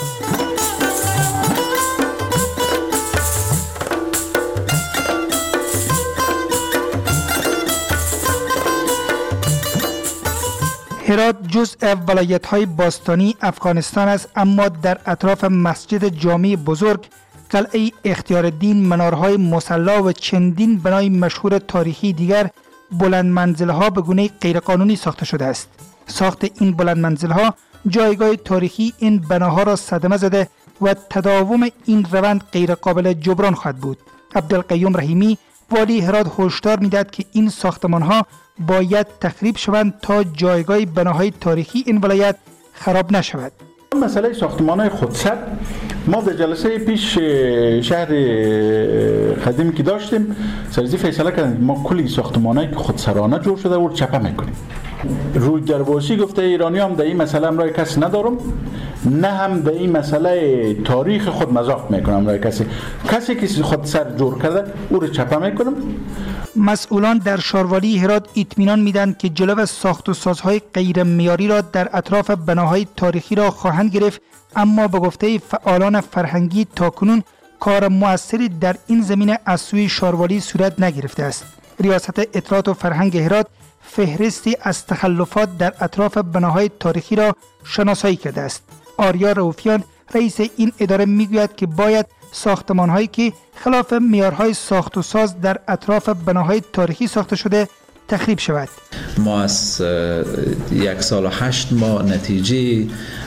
هرات جزء ولایت‌های باستانی افغانستان است، اما در اطراف مسجد جامع بزرگ، قلعه اختیارالدین، منارهای مصلی و چندین بنای مشهور تاریخی دیگر بلند منزل‌ها به گونه غیرقانونی ساخته شده است. ساخت این بلند منزل‌ها جایگاه تاریخی این بناها را صدمه زده و تداوم این روند غیر قابل جبران خواهد بود. عبدالقیوم رحیمی والی هرات هشدار می‌دهد که این ساختمان‌ها باید تخریب شوند تا جایگاه بناهای تاریخی این ولایت خراب نشود. مسئله ساختمان‌های خودسر ما در جلسه پیش شهر قدیم که داشتیم سرزی فیصله کردیم ما کلی ساختمان‌هایی که خودسرانه جور شده و چپه میکنیم. روی درباسی گفته ایرانی هم در این مسئله امرای کسی ندارم، نه هم در این مسئله تاریخ خود مذاق میکنم امرای کسی کسی که خودسر جور کرده او رو چپه میکنم. مسئولان در شاروالی هرات اطمینان میدن که جلو ساخت و سازهای غیر معیاری را در اطراف بناهای تاریخی را خواهند گرفت، اما به گفته فعالان فرهنگی تاکنون کار مؤثری در این زمینه از سوی شاروالی صورت نگرفته است. ریاست اطلاعات و فرهنگ هرات فهرستی از تخلفات در اطراف بناهای تاریخی را شناسایی کرده است. آریا رؤوفیان رئیس این اداره میگوید که باید ساختمان‌هایی که خلاف معیارهای ساخت و ساز در اطراف بناهای تاریخی ساخته شده تخریب شود. ما از یک سال و هشت ماه نتیجه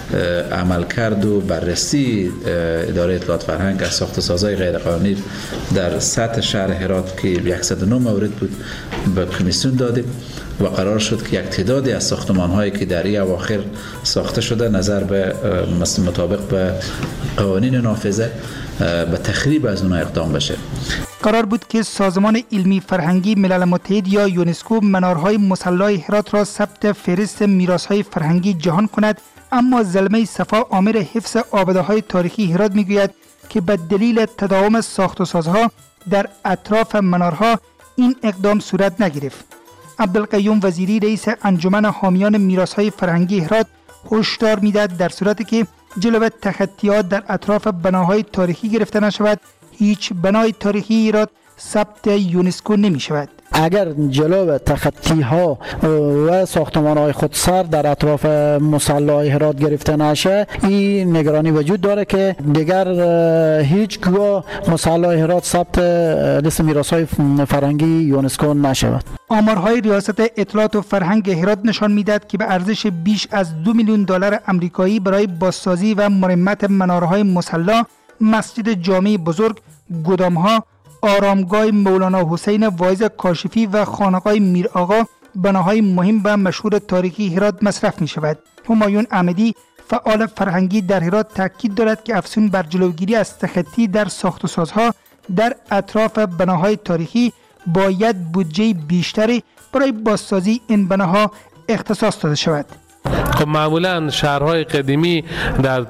عملکرد و بررسی اداره اطلاعات فرهنگ از ساخت و سازهای غیرقانونی در سطح شهر هرات که صد و نه مورد بود به کمیسیون دادیم و قرار شد که یک تعدادی از ساختمان‌هایی که در این اواخر ساخته شده نظر به مطابق به قوانین نافذه به تخریب از اونها اقدام بشه. قرار بود که سازمان علمی فرهنگی ملل متحد یا یونسکو منارهای مصلی هرات را ثبت فهرست میراث‌های فرهنگی جهان کند، اما زلمه صفا آمر حفظ آباده‌های تاریخی هرات میگوید که به دلیل تداوم ساخت و سازها در اطراف منارها این اقدام صورت نگرفت. عبدالقیوم وزیری رئیس انجمن حامیان میراث‌های فرهنگی هرات هشدار میدهد در صورتی که جلوه تخطیات در اطراف بناهای تاریخی گرفته نشود، هیچ بنای تاریخی هرات ثبت یونسکو نمی شود. اگر جلو تخطی ها و ساختمان های خودسر در اطراف مصلی هرات گرفته نشه، این نگرانی وجود داره که دیگر هیچ گاه مصلی هرات ثبت لیست میراث های فرهنگی یونسکو نشود. آمارهای ریاست اطلاعات و فرهنگ هرات نشان میدهد که به ارزش بیش از دو میلیون دلار آمریکایی برای بازسازی و مرمت منارهای مصلی، مسجد جامع بزرگ، گدامها، آرامگاه مولانا حسین واعظ کاشفی و خانقاه میر آقا، بناهای مهم و مشهور تاریخی هرات مصرف می شود. همایون احمدی فعال فرهنگی در هرات تاکید دارد که افزون بر جلوگیری از تخطی در ساخت و سازها در اطراف بناهای تاریخی باید بودجه بیشتری برای بازسازی این بناها اختصاص داده شود. خب معمولا شهرهای قدیمی در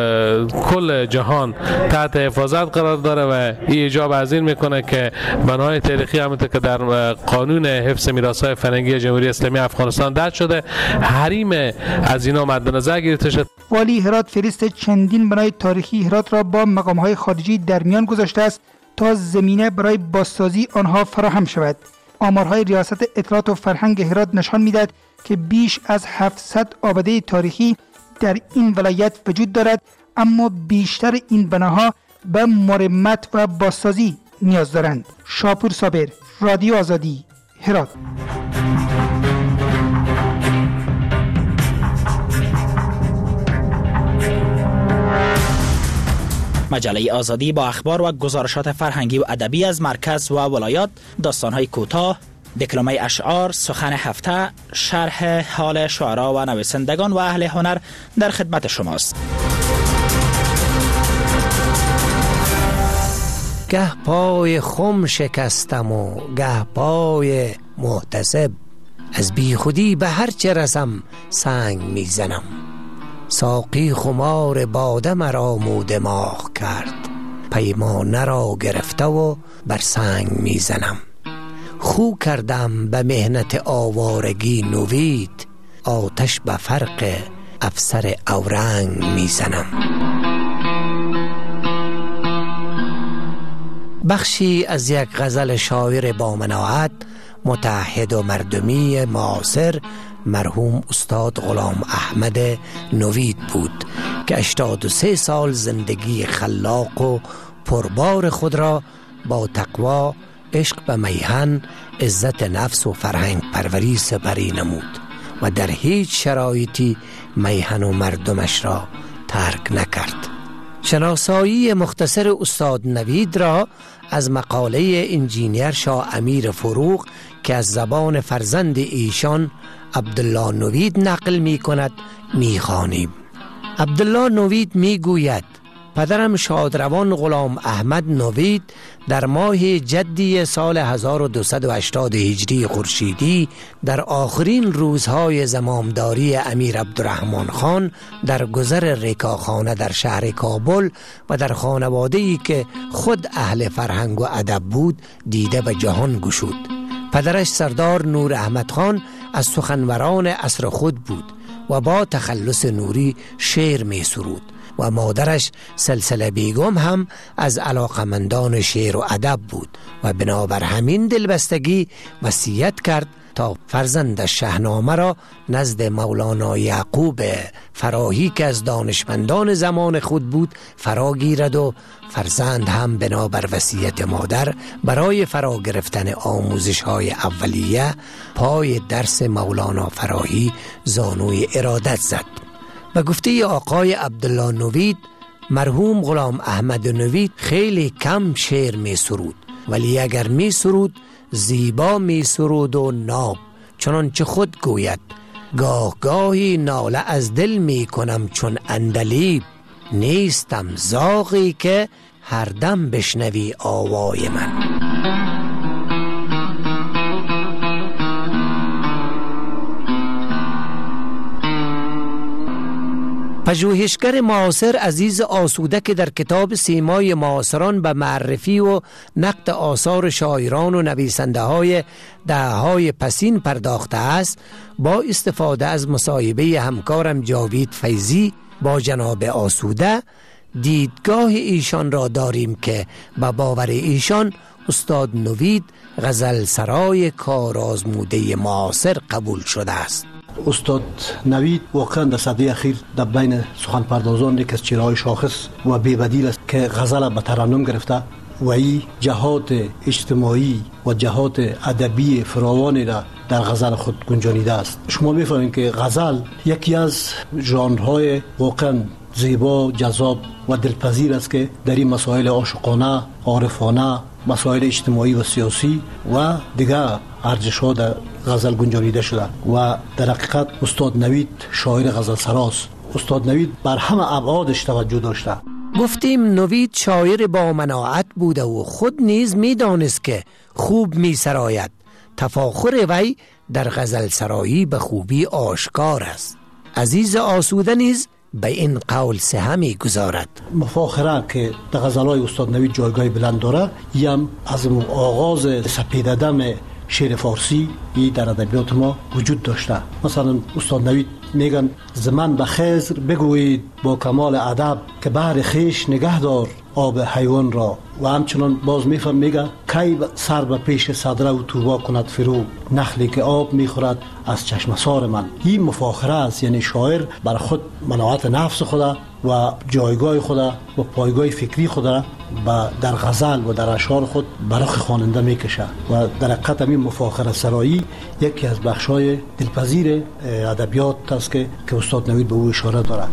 کل جهان تحت حفاظت قرار داره و این ایجاب از این میکنه که بناهای تاریخی همونطور که در قانون حفظ میراث‌های فرهنگی جمهوری اسلامی افغانستان درج شده حریم از اینا مد نظر گرفته شد. والی هرات فهرست چندین بنای تاریخی هرات را با مقام‌های خارجی در میان گذاشته است تا زمینه برای بازسازی آنها فراهم شود. آمارهای ریاست اطلاعات و فرهنگ هرات نشان میدهد که بیش از هفتصد آباده تاریخی در این ولایت وجود دارد، اما بیشتر این بناها به مرمت و بازسازی نیاز دارند. شاپور صابر، رادیو آزادی، هرات. مجله آزادی با اخبار و گزارشات فرهنگی و ادبی از مرکز و ولایات، داستان‌های کوتاه، دکلمه اشعار، سخن هفته، شرح حال شعرا و نویسندگان و اهل هنر در خدمت شماست. گه پای خم شکستم و گه پای محتسب، از بی خودی به هر چه رسم سنگ میزنم. ساقی خمار باده مرا مودماغ کرد. پیمانه را گرفته و بر سنگ میزنم. خو کردم به مهنت آوارگی نوید، آتش به فرق افسر اورنگ میزنم. بخشی از یک غزل شاعر با مناعت، متعهد و مردمی معاصر، مرحوم استاد غلام احمد نوید بود که هشتاد و سه سال زندگی خلاق و پربار خود را با تقوا، عشق به میهن، عزت نفس و فرهنگ پروری سپری نمود و در هیچ شرایطی میهن و مردمش را ترک نکرد. شناسایی مختصر استاد نوید را از مقاله انجینیر شاه امیر فروغ که از زبان فرزند ایشان عبدالله نوید نقل می کند می خوانیم. عبدالله نوید می گوید پدرم شادروان غلام احمد نوید در ماه جدی سال هزار و دویست و هشتاد هجری خورشیدی در آخرین روزهای زمامداری امیر عبدالرحمن خان در گذر ریکاخانه در شهر کابل و در خانواده‌ای که خود اهل فرهنگ و ادب بود دیده به جهان گشود. پدرش سردار نور احمد خان از سخنوران عصر خود بود و با تخلص نوری شعر می سرود و مادرش سلسله بیگم هم از علاقمندان شعر و ادب بود و بنابر همین دلبستگی وصیت کرد تا فرزند شاهنامه را نزد مولانا یعقوب فراهی که از دانشمندان زمان خود بود فرا گیرد و فرزند هم بنابر وصیت مادر برای فرا گرفتن آموزش های اولیه پای درس مولانا فراهی زانوی ارادت زد. به گفته آقای عبدالله نوید مرحوم غلام احمد نوید خیلی کم شعر می سرود، ولی اگر می سرود زیبا می سرود و ناب، چنانچه خود گوید گاه گاهی ناله از دل می کنم چون اندلیب، نیستم زاغی که هر دم بشنوی آوای من. پژوهشگر معاصر عزیز آسوده که در کتاب سیمای معاصران به معرفی و نقد آثار شاعران و نویسنده های دهه‌های پسین پرداخته است، با استفاده از مصاحبه همکارم جاوید فیضی با جناب آسوده دیدگاه ایشان را داریم که به باور ایشان استاد نوید غزل سرای کار آزموده معاصر قبول شده است. استاد نوید واقعا در سده اخیر در بین سخن پردازان یک از چهره‌های شاخص و بی‌بدیل است که غزل به ترنم گرفته و این جهات اجتماعی و جهات ادبی فراوانی را در غزل خود گنجانیده است. شما می‌فهمید که غزل یکی از ژانرهای واقعا زیبا، جذاب و دلپذیر است که در این مسائل عاشقانه، عارفانه، مسائل اجتماعی و سیاسی و دیگر ارزش‌ها در غزل گنجانیده شده و در حقیقت استاد نوید شاعر غزل سراست. استاد نوید بر همه ابعادش توجه داشته. گفتیم نوید شاعر با مناعت بوده و خود نیز می‌دانست که خوب می‌سراید. تفاخر وی در غزل سرایی به خوبی آشکار است. عزیز آسوده نیز به این قول سهمی گذارد. مفاخره که در غزل‌های استاد نوید جایگاه بلند داره، یم از آغاز سپیددم شعر فارسی ای در ادبیات ما وجود داشته. مثلا استاد نوید میگن زمن به خضر بگویید با کمال ادب که بحر خیش نگه دار آب حیوان را، و همچنان باز میفهم میگه کی سر به پیش صدره و توبا کند فرو، نخلی که آب میخورد از چشم سار من. این مفاخره است، یعنی شاعر بر خود مناعت نفس خود و جایگاه خود و پایگاه فکری خود را در غزل و در اشعار خود برای خواننده میکشه و در حقیقت همین مفاخره سرایی یکی از بخشای دلپذیر ادبیات است که که استاد نوید به او اشاره داره.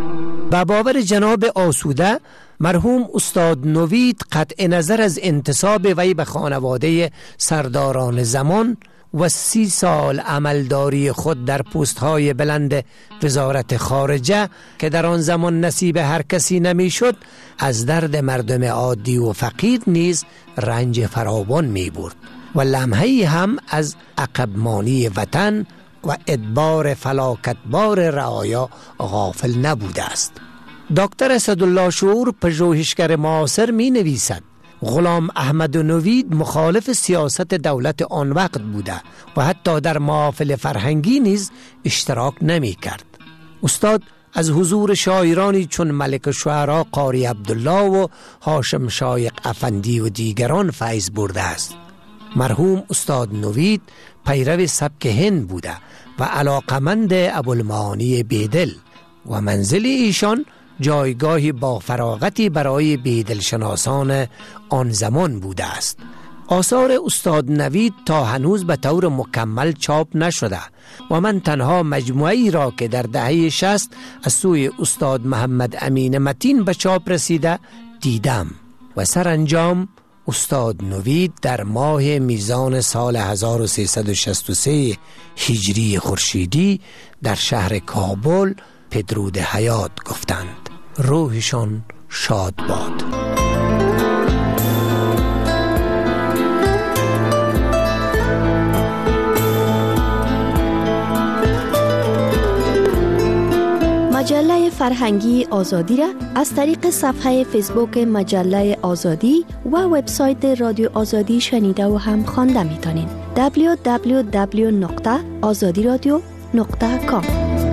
با باور جناب آسوده مرحوم استاد نوید قطع نظر از انتساب وی به خانواده سرداران زمان و سی سال عملداری خود در پست‌های بلند وزارت خارجه که در آن زمان نصیب هر کسی نمیشد، از درد مردم عادی و فقیر نیز رنج فراوان می برد و لمحه‌ای هم از عقبمانی وطن و ادبار فلاکتبار رعایا غافل نبوده است. دکتر اسدالله شعور پژوهشگر معاصر می نویسد غلام احمد نوید مخالف سیاست دولت آن وقت بوده و حتی در محافل فرهنگی نیز اشتراک نمی کرد. استاد از حضور شاعرانی چون ملک شعرا قاری عبدالله و هاشم شایق افندی و دیگران فیض برده است. مرحوم استاد نوید پیرو سبک هند بوده و علاقمند ابوالمعانی بیدل و منزل ایشان جایگاهی با فراغتی برای بیدل شناسان آن زمان بوده است. آثار استاد نوید تا هنوز به طور مکمل چاپ نشده و من تنها مجموعی را که در دهه شصت از سوی استاد محمد امین متین به چاپ رسیده دیدم و سرانجام استاد نوید در ماه میزان سال هزار و سیصد و شصت و سه هجری خورشیدی در شهر کابل پدرود حیات گفتند. روحشان شاد باد. مجله فرهنگی آزادی را از طریق صفحه فیسبوک مجله آزادی و وبسایت رادیو آزادی شنیده و هم خوانده میتونین. دبلیو دبلیو دبلیو نقطه آزادی رادیو نقطه کام.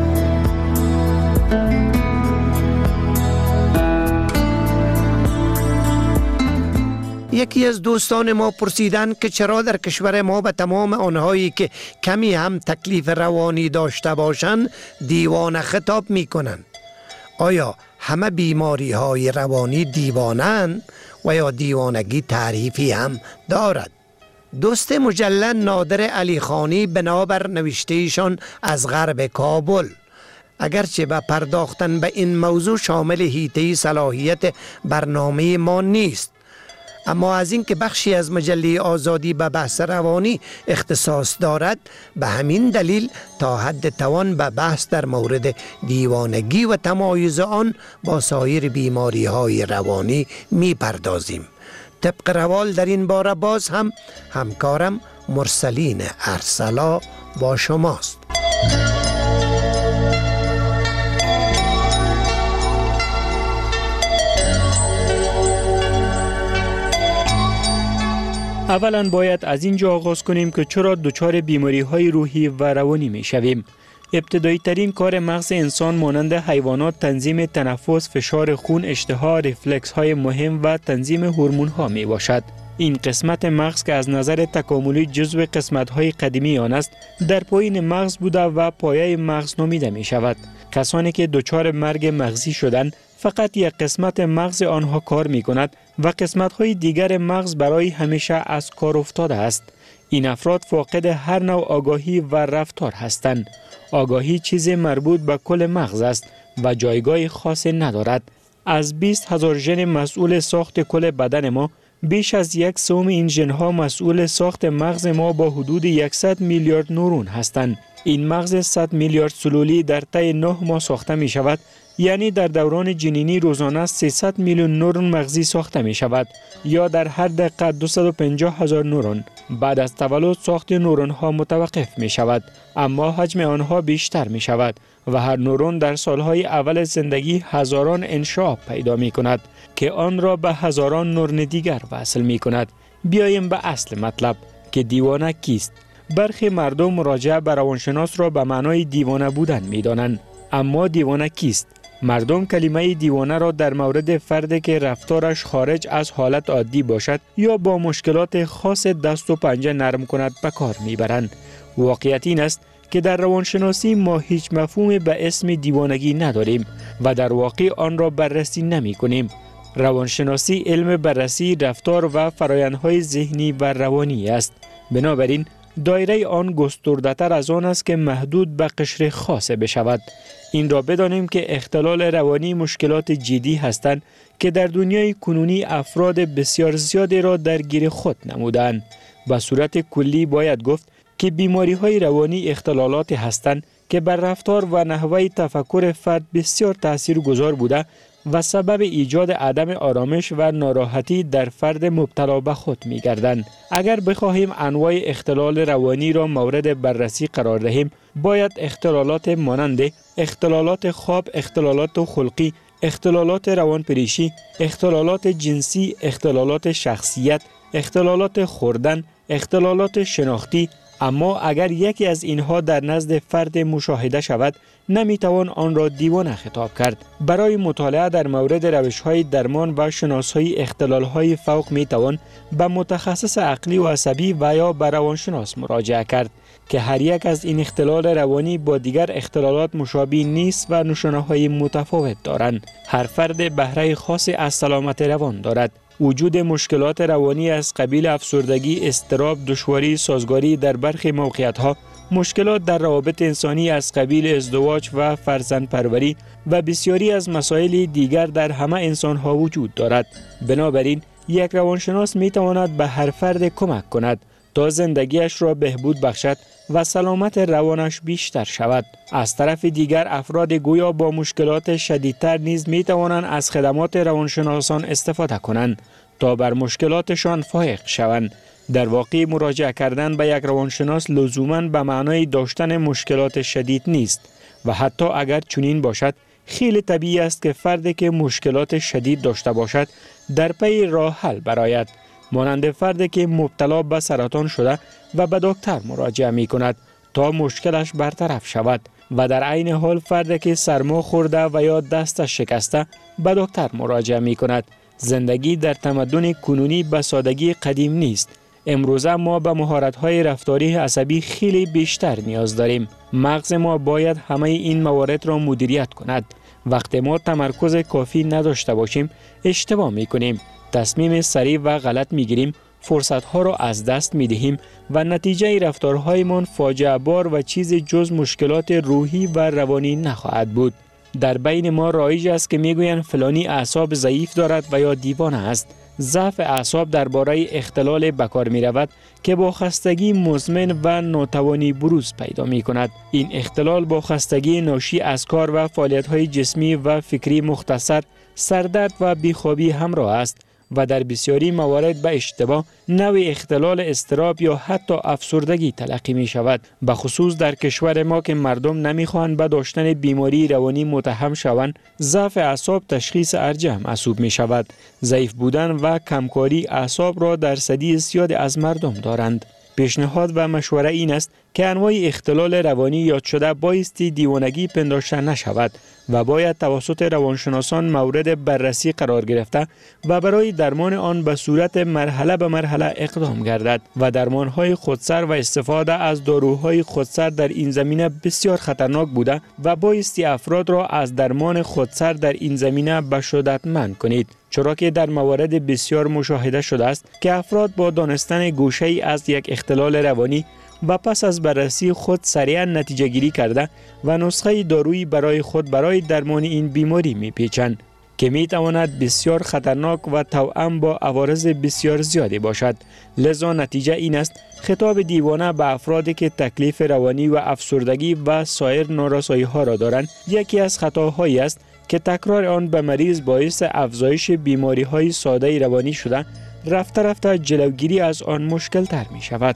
یکی از دوستان ما پرسیدند که چرا در کشور ما به تمام آنهایی که کمی هم تکلیف روانی داشته باشند دیوانه خطاب می کنند. آیا همه بیماری های روانی دیوانند و یا دیوانگی تعریفی هم دارد؟ دوست مجلل نادر علی خانی بنابر نوشتهشان از غرب کابل، اگرچه به پرداختن به این موضوع شامل حیطه صلاحیت برنامه ما نیست، اما از این که بخشی از مجله آزادی به بحث روانی اختصاص دارد به همین دلیل تا حد توان به بحث در مورد دیوانگی و تمایز آن با سایر بیماری های روانی می پردازیم. طبق روال در این باره باز هم همکارم مرسلین ارسلا با شماست. اولا باید از اینجا آغاز کنیم که چرا دچار بیماری های روحی و روانی می شویم. ابتدایی ترین کار مغز انسان مانند حیوانات تنظیم تنفس، فشار خون، اشتها، ریفلکس های مهم و تنظیم هورمون ها می باشد. این قسمت مغز که از نظر تکاملی جزو قسمت های قدیمی آن است، در پایین مغز بوده و پایه مغز نامیده می شود. کسانی که دچار مرگ مغزی شدند فقط یک قسمت مغز آنها کار می کند و قسمت های دیگر مغز برای همیشه از کار افتاده است. این افراد فاقد هر نوع آگاهی و رفتار هستند. آگاهی چیز مربوط به کل مغز است و جایگاه خاصی ندارد. از بیست هزار ژن مسئول ساخت کل بدن ما، بیش از یک سوم این ژن‌ها مسئول ساخت مغز ما با حدود صد میلیارد نورون هستند. این مغز صد میلیارد سلولی در طی نه ماه ساخته می شود، یعنی در دوران جنینی روزانه سیصد میلیون نورون مغزی ساخته می شود یا در هر دقیقه دویست و پنجاه هزار نورون. بعد از تولد ساخت نورون ها متوقف می شود، اما حجم آنها بیشتر می شود و هر نورون در سالهای اول زندگی هزاران انشعاب پیدا می کند که آن را به هزاران نورون دیگر وصل می کند. بیاییم به اصل مطلب که دیوانه کیست. برخی مردم مراجعه به روانشناس را به معنای دیوانه بودن می دانند. اما دیوانه کیست؟ مردم کلمه دیوانه را در مورد فردی که رفتارش خارج از حالت عادی باشد یا با مشکلات خاص دست و پنجه نرم کند به کار میبرند. واقعیت این است که در روانشناسی ما هیچ مفهومی به اسم دیوانگی نداریم و در واقع آن را بررسی نمی کنیم. روانشناسی علم بررسی رفتار و فرآیندهای ذهنی و روانی است. بنابراین دایره آن گسترده‌تر از آن است که محدود به قشر خاص بشود. این را بدانیم که اختلال روانی مشکلات جدی هستند که در دنیای کنونی افراد بسیار زیادی را در گیر خود نمودند. به صورت کلی باید گفت که بیماری های روانی اختلالات هستند که بر رفتار و نحوه تفکر فرد بسیار تأثیر گذار بوده و سبب ایجاد عدم آرامش و ناراحتی در فرد مبتلا به خود می گردند. اگر بخواهیم انواع اختلال روانی را مورد بررسی قرار دهیم، باید اختلالات مانند اختلالات خواب، اختلالات خلقی، اختلالات روانپریشی، اختلالات جنسی، اختلالات شخصیت، اختلالات خوردن، اختلالات شناختی، اما اگر یکی از اینها در نزد فرد مشاهده شود، نمیتوان آن را دیوانه خطاب کرد. برای مطالعه در مورد روش‌های درمان و شناسایی اختلال‌های فوق میتوان به متخصص عقلی و عصبی و یا به روانشناس مراجعه کرد که هر یک از این اختلال روانی با دیگر اختلالات مشابه نیست و نشانه‌های متفاوت دارند. هر فرد بهره خاصی از سلامت روان دارد. وجود مشکلات روانی از قبیل افسردگی، اضطراب، دشواری سازگاری در برخی موقعیت‌ها، مشکلات در روابط انسانی از قبیل ازدواج و فرزندپروری و بسیاری از مسائل دیگر در همه انسان‌ها وجود دارد. بنابراین یک روانشناس می‌تواند به هر فرد کمک کند تا زندگیش را بهبود بخشد و سلامت روانش بیشتر شود. از طرف دیگر افراد گویا با مشکلات شدیدتر نیز می توانند از خدمات روانشناسان استفاده کنند تا بر مشکلاتشان فائق شوند. در واقع مراجعه کردن به یک روانشناس لزوماً به معنای داشتن مشکلات شدید نیست و حتی اگر چنین باشد، خیلی طبیعی است که فردی که مشکلات شدید داشته باشد در پی راه حل برآید. مانند فردی که مبتلا به سرطان شده و به دکتر مراجعه می کند تا مشکلش برطرف شود و در عین حال فردی که سرما خورده و یا دستش شکسته به دکتر مراجعه می کند. زندگی در تمدن کنونی به سادگی قدیم نیست. امروزه ما به مهارت‌های رفتاری عصبی خیلی بیشتر نیاز داریم. مغز ما باید همه این موارد را مدیریت کند. وقتی ما تمرکز کافی نداشته باشیم، اشتباه می کنیم. تصمیم سریع و غلط می گیریم، فرصت‌ها را از دست می دهیم و نتیجه رفتارهایمان فاجعه بار و چیز جز مشکلات روحی و روانی نخواهد بود. در بین ما رایج است که میگویند فلانی اعصاب ضعیف دارد و یا دیوانه است. ضعف اعصاب درباره اختلال به کار می رود که با خستگی مزمن و ناتوانی بروز پیدا می کند. این اختلال با خستگی ناشی از کار و فعالیت‌های جسمی و فکری مختصر، سردرد و بیخوابی همراه است و در بسیاری موارد به اشتباه نوع اختلال اضطراب یا حتی افسردگی تلقی می شود. به خصوص در کشور ما که مردم نمیخواهند به داشتن بیماری روانی متهم شوند، ضعف اعصاب تشخیص ارجح محسوب می شود. ضعیف بودن و کمکاری اعصاب را درصدی زیاد از مردم دارند. پیشنهاد و مشوره این است که انواع اختلال روانی یاد شده بایستی دیوانگی پنداشته نشود و باید توسط روانشناسان مورد بررسی قرار گرفته و برای درمان آن به صورت مرحله به مرحله اقدام گردد و درمانهای خودسر و استفاده از داروهای خودسر در این زمینه بسیار خطرناک بوده و بایستی افراد را از درمان خودسر در این زمینه به شدت منع کنید، چرا که در موارد بسیار مشاهده شده است که افراد با دانستن گوشه‌ای از یک اختلال روانی و پس از بررسی خود سریعا نتیجه گیری کرده و نسخه دارویی برای خود برای درمان این بیماری میپیچند که میتواند بسیار خطرناک و توأم با عوارض بسیار زیادی باشد. لذا نتیجه این است خطاب دیوانه به افرادی که تکلیف روانی و افسردگی و سایر نارسایی ها را دارند یکی از خطاهایی است که تکرار آن به مریض باعث افزایش بیماری های ساده روانی شده، رفته رفته جلوگیری از آن مشکل تر می شود.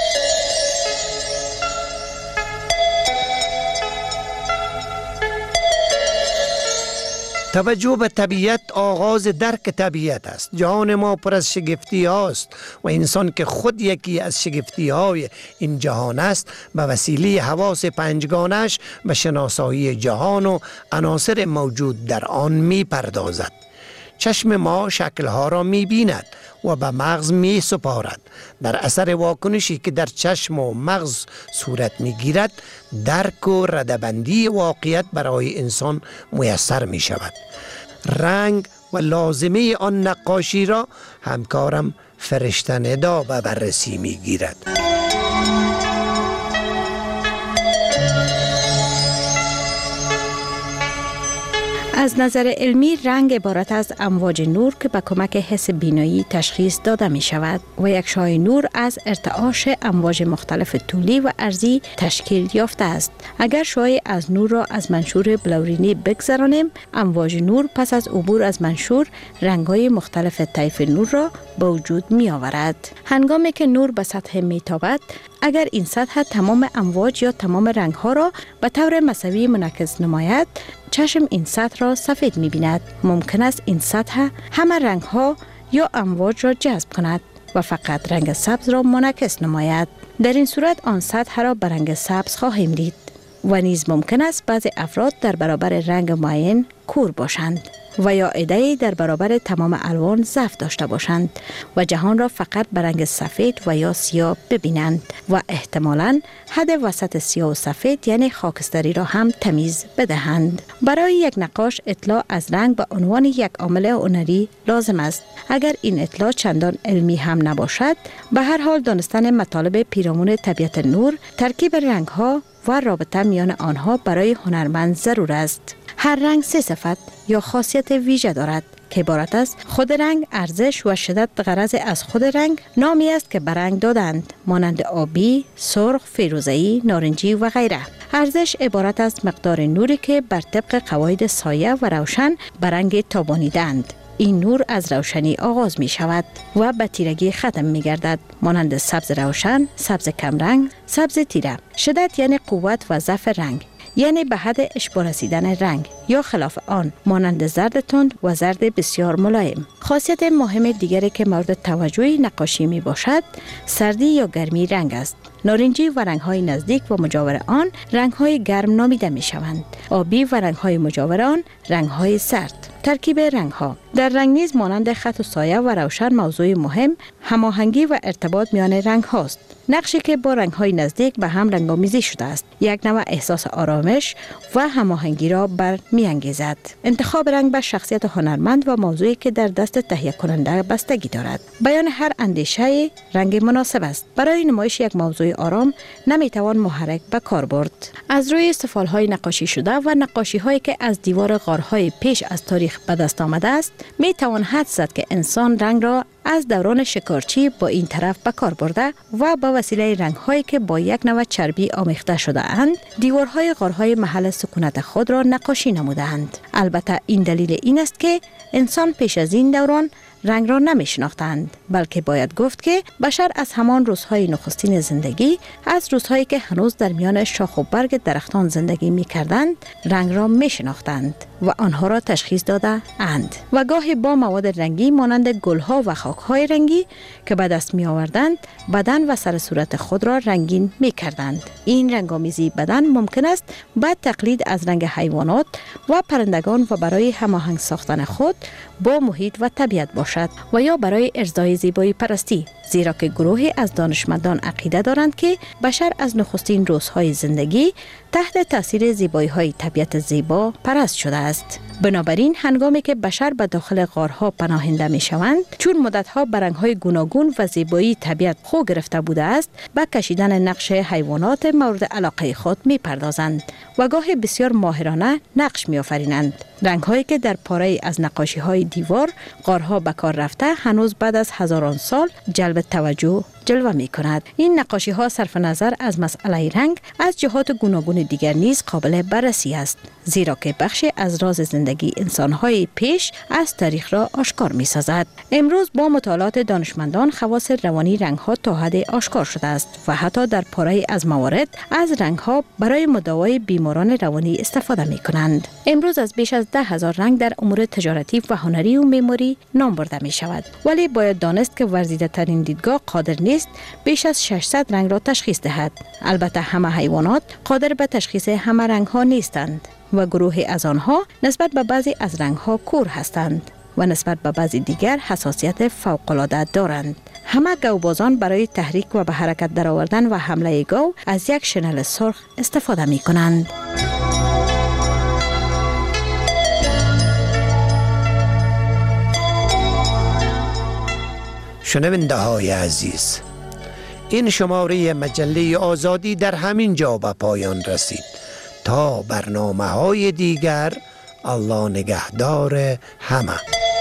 توجه به طبیعت آغاز درک طبیعت است. جهان ما پر از شگفتی هاست و انسان که خود یکی از شگفتی های این جهان است به وسیله حواس پنجگانش به شناسایی جهان و عناصر موجود در آن می پردازد. چشم ما شکلها را می بیند و به مغز می سپارد. در اثر واکنشی که در چشم و مغز صورت می گیرد، درک و ردبندی واقعیت برای انسان میسر می شود. رنگ و لازمه آن نقاشی را همکارم فرشته ندا به بررسی می گیرد. از نظر علمی رنگ عبارت از امواج نور که به کمک حس بینایی تشخیص داده می شود و یک شعاع نور از ارتعاش امواج مختلف طولی و عرضی تشکیل یافته است. اگر شعاع از نور را از منشور بلورینی بگذرانیم، امواج نور پس از عبور از منشور رنگ‌های مختلف طیف نور را به وجود می آورد. هنگامی که نور به سطح می تابد، اگر این سطح تمام امواج یا تمام رنگ‌ها را به طور مساوی منعکس نماید، چشم این سطح را سفید می بیند. ممکن است این سطح همه رنگ‌ها یا امواج را جذب کند و فقط رنگ سبز را منعکس نماید. در این صورت آن سطح را به رنگ سبز خواهیم دید و نیز ممکن است بعضی افراد در برابر رنگ معین کور باشند و یا عده‌ای در برابر تمام الوان ضعف داشته باشند و جهان را فقط به رنگ سفید و یا سیاه ببینند و احتمالاً حد وسط سیاه و سفید یعنی خاکستری را هم تمیز بدهند. برای یک نقاش اطلاع از رنگ به عنوان یک عامل هنری لازم است. اگر این اطلاع چندان علمی هم نباشد، به هر حال دانستن مطالب پیرامون طبیعت نور، ترکیب رنگ‌ها و رابطه میان آنها برای هنرمند ضرور است. هر رنگ سه صفت یا خاصیت ویژه دارد که عبارت است خود رنگ، ارزش و شدت. غرض از خود رنگ نامی است که به رنگ دادند، مانند آبی، سرخ، فیروزه‌ای، نارنجی و غیره. ارزش عبارت از مقدار نوری که بر طبق قواعد سایه و روشن به رنگ تابانیدند. این نور از روشنی آغاز می شود و به تیرگی ختم می گردد، مانند سبز روشن، سبز کمرنگ، سبز تیره. شدت یعنی قوت و ضعف رنگ، یعنی به حد اشباع رسیدن رنگ، یا خلاف آن مانند زرد تند و زرد بسیار ملایم. خاصیت مهم دیگری که مورد توجه نقاشی می باشد سردی یا گرمی رنگ است. نارنجی و رنگ‌های نزدیک و مجاور آن رنگ‌های گرم نامیده می‌شوند. آبی و رنگ‌های مجاور آن رنگ‌های سرد. ترکیب رنگ‌ها در رنگ نیز مانند خط و سایه و روشن موضوع مهم هماهنگی و ارتباط میان رنگ‌هاست. نقشی که با رنگ‌های نزدیک به هم رنگ‌آمیزی شده است، یک نوع احساس آرامش و هماهنگی را بر می‌انگیزد. انتخاب رنگ به شخصیت هنرمند و موضوعی که در دست تهیه کننده بستگی دارد. بیان هر اندیشه رنگ مناسب است. برای نمایش یک موضوع آرام نمیتوان محرک به کار برد. از روی استفالهای نقاشی شده و نقاشی هایی که از دیوار غارهای پیش از تاریخ به دست آمده است، میتوان حدس زد که انسان رنگ را از دوران شکارچی با این طرف به کار برده و با وسیله رنگ هایی که با یک نوع چربی آمیخته شده اند، دیوارهای غارهای محل سکونت خود را نقاشی نموده اند. البته این دلیل این است که انسان پیش از این دوران رنگ را نمی شناختند، بلکه باید گفت که بشر از همان روزهای نخستین زندگی، از روزهایی که هنوز در میان شاخ و برگ درختان زندگی می کردند، رنگ را می شناختند و آنها را تشخیص داده اند و گاهی با مواد رنگی مانند گلها و خاکهای رنگی که به دست می آوردند بدن و سر صورت خود را رنگین می کردند. این رنگامیزی بدن ممکن است بعد تقلید از رنگ حیوانات و پرندگان و برای هماهنگ ساختن خود با محیط و طبیعت باشد و یا برای ارضای زیبایی پرستی، زیرا که گروهی از دانشمندان عقیده دارند که بشر از نخستین روزهای زندگی تحت تاثیر زیبایی‌های طبیعت زیبا پرست شده است. بنابراین هنگامی که بشر به داخل غارها پناهنده می‌شوند، چون مدت‌ها به رنگ‌های گوناگون و زیبایی طبیعت خو گرفته بوده است، به کشیدن نقش حیوانات مورد علاقه خود می‌پردازند و گاهی بسیار ماهرانه نقش می‌آفرینند. رنگ‌هایی که در پاره از نقاشی‌های دیوار غارها به کار رفته هنوز بعد از هزاران سال جلب توجه جلوه می کند. این نقاشی ها صرف نظر از مسئله رنگ از جهات گوناگون دیگر نیز قابل بررسی است، زیرا که بخشی از راز زندگی انسان‌های پیش از تاریخ را آشکار می سازد. امروز با مطالعات دانشمندان خواص روانی رنگ ها تا حد آشکار شده است و حتی در پاره از موارد از رنگ ها برای مداوای بیماران روانی استفاده می کنند. امروز از بیش از ده هزار رنگ در امور تجارتی و هنری و معماری نام برده می شود، ولی باید دانست که ورزیده ترین دیدگاه قادر نیست بیش از ششصد رنگ را تشخیص دهد. البته همه حیوانات قادر به تشخیص همه رنگ ها نیستند و گروهی از آنها نسبت به بعضی از رنگ ها کور هستند و نسبت به بعضی دیگر حساسیت فوق العاده دارند. همه گوبازان برای تحریک و به حرکت درآوردن و حمله گاو از یک شنل سرخ استفاده می کنند. شنونده های عزیز، این شماره مجله آزادی در همین جا به پایان رسید. تا برنامه های دیگر الله نگهدار همه.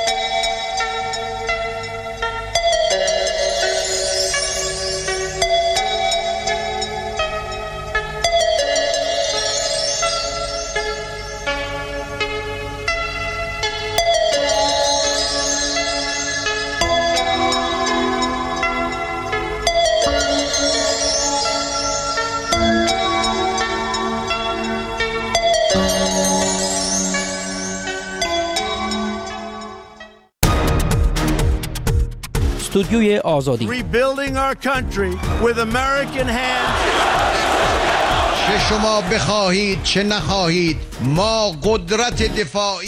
استودیوی آزادی. Rebuilding our country with American hands. چه شما بخواهید چه نخواهید ما قدرت دفاعی.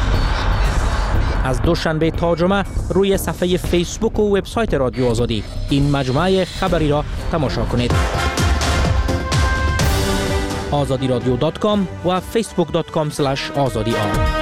از دوشنبه تا جمعه روی صفحه فیسبوک و وبسایت رادیو آزادی این مجموعه خبری را تماشا کنید. آزادی رادیو دات کام و فیسبوک دات کام اسلش آزادی آر.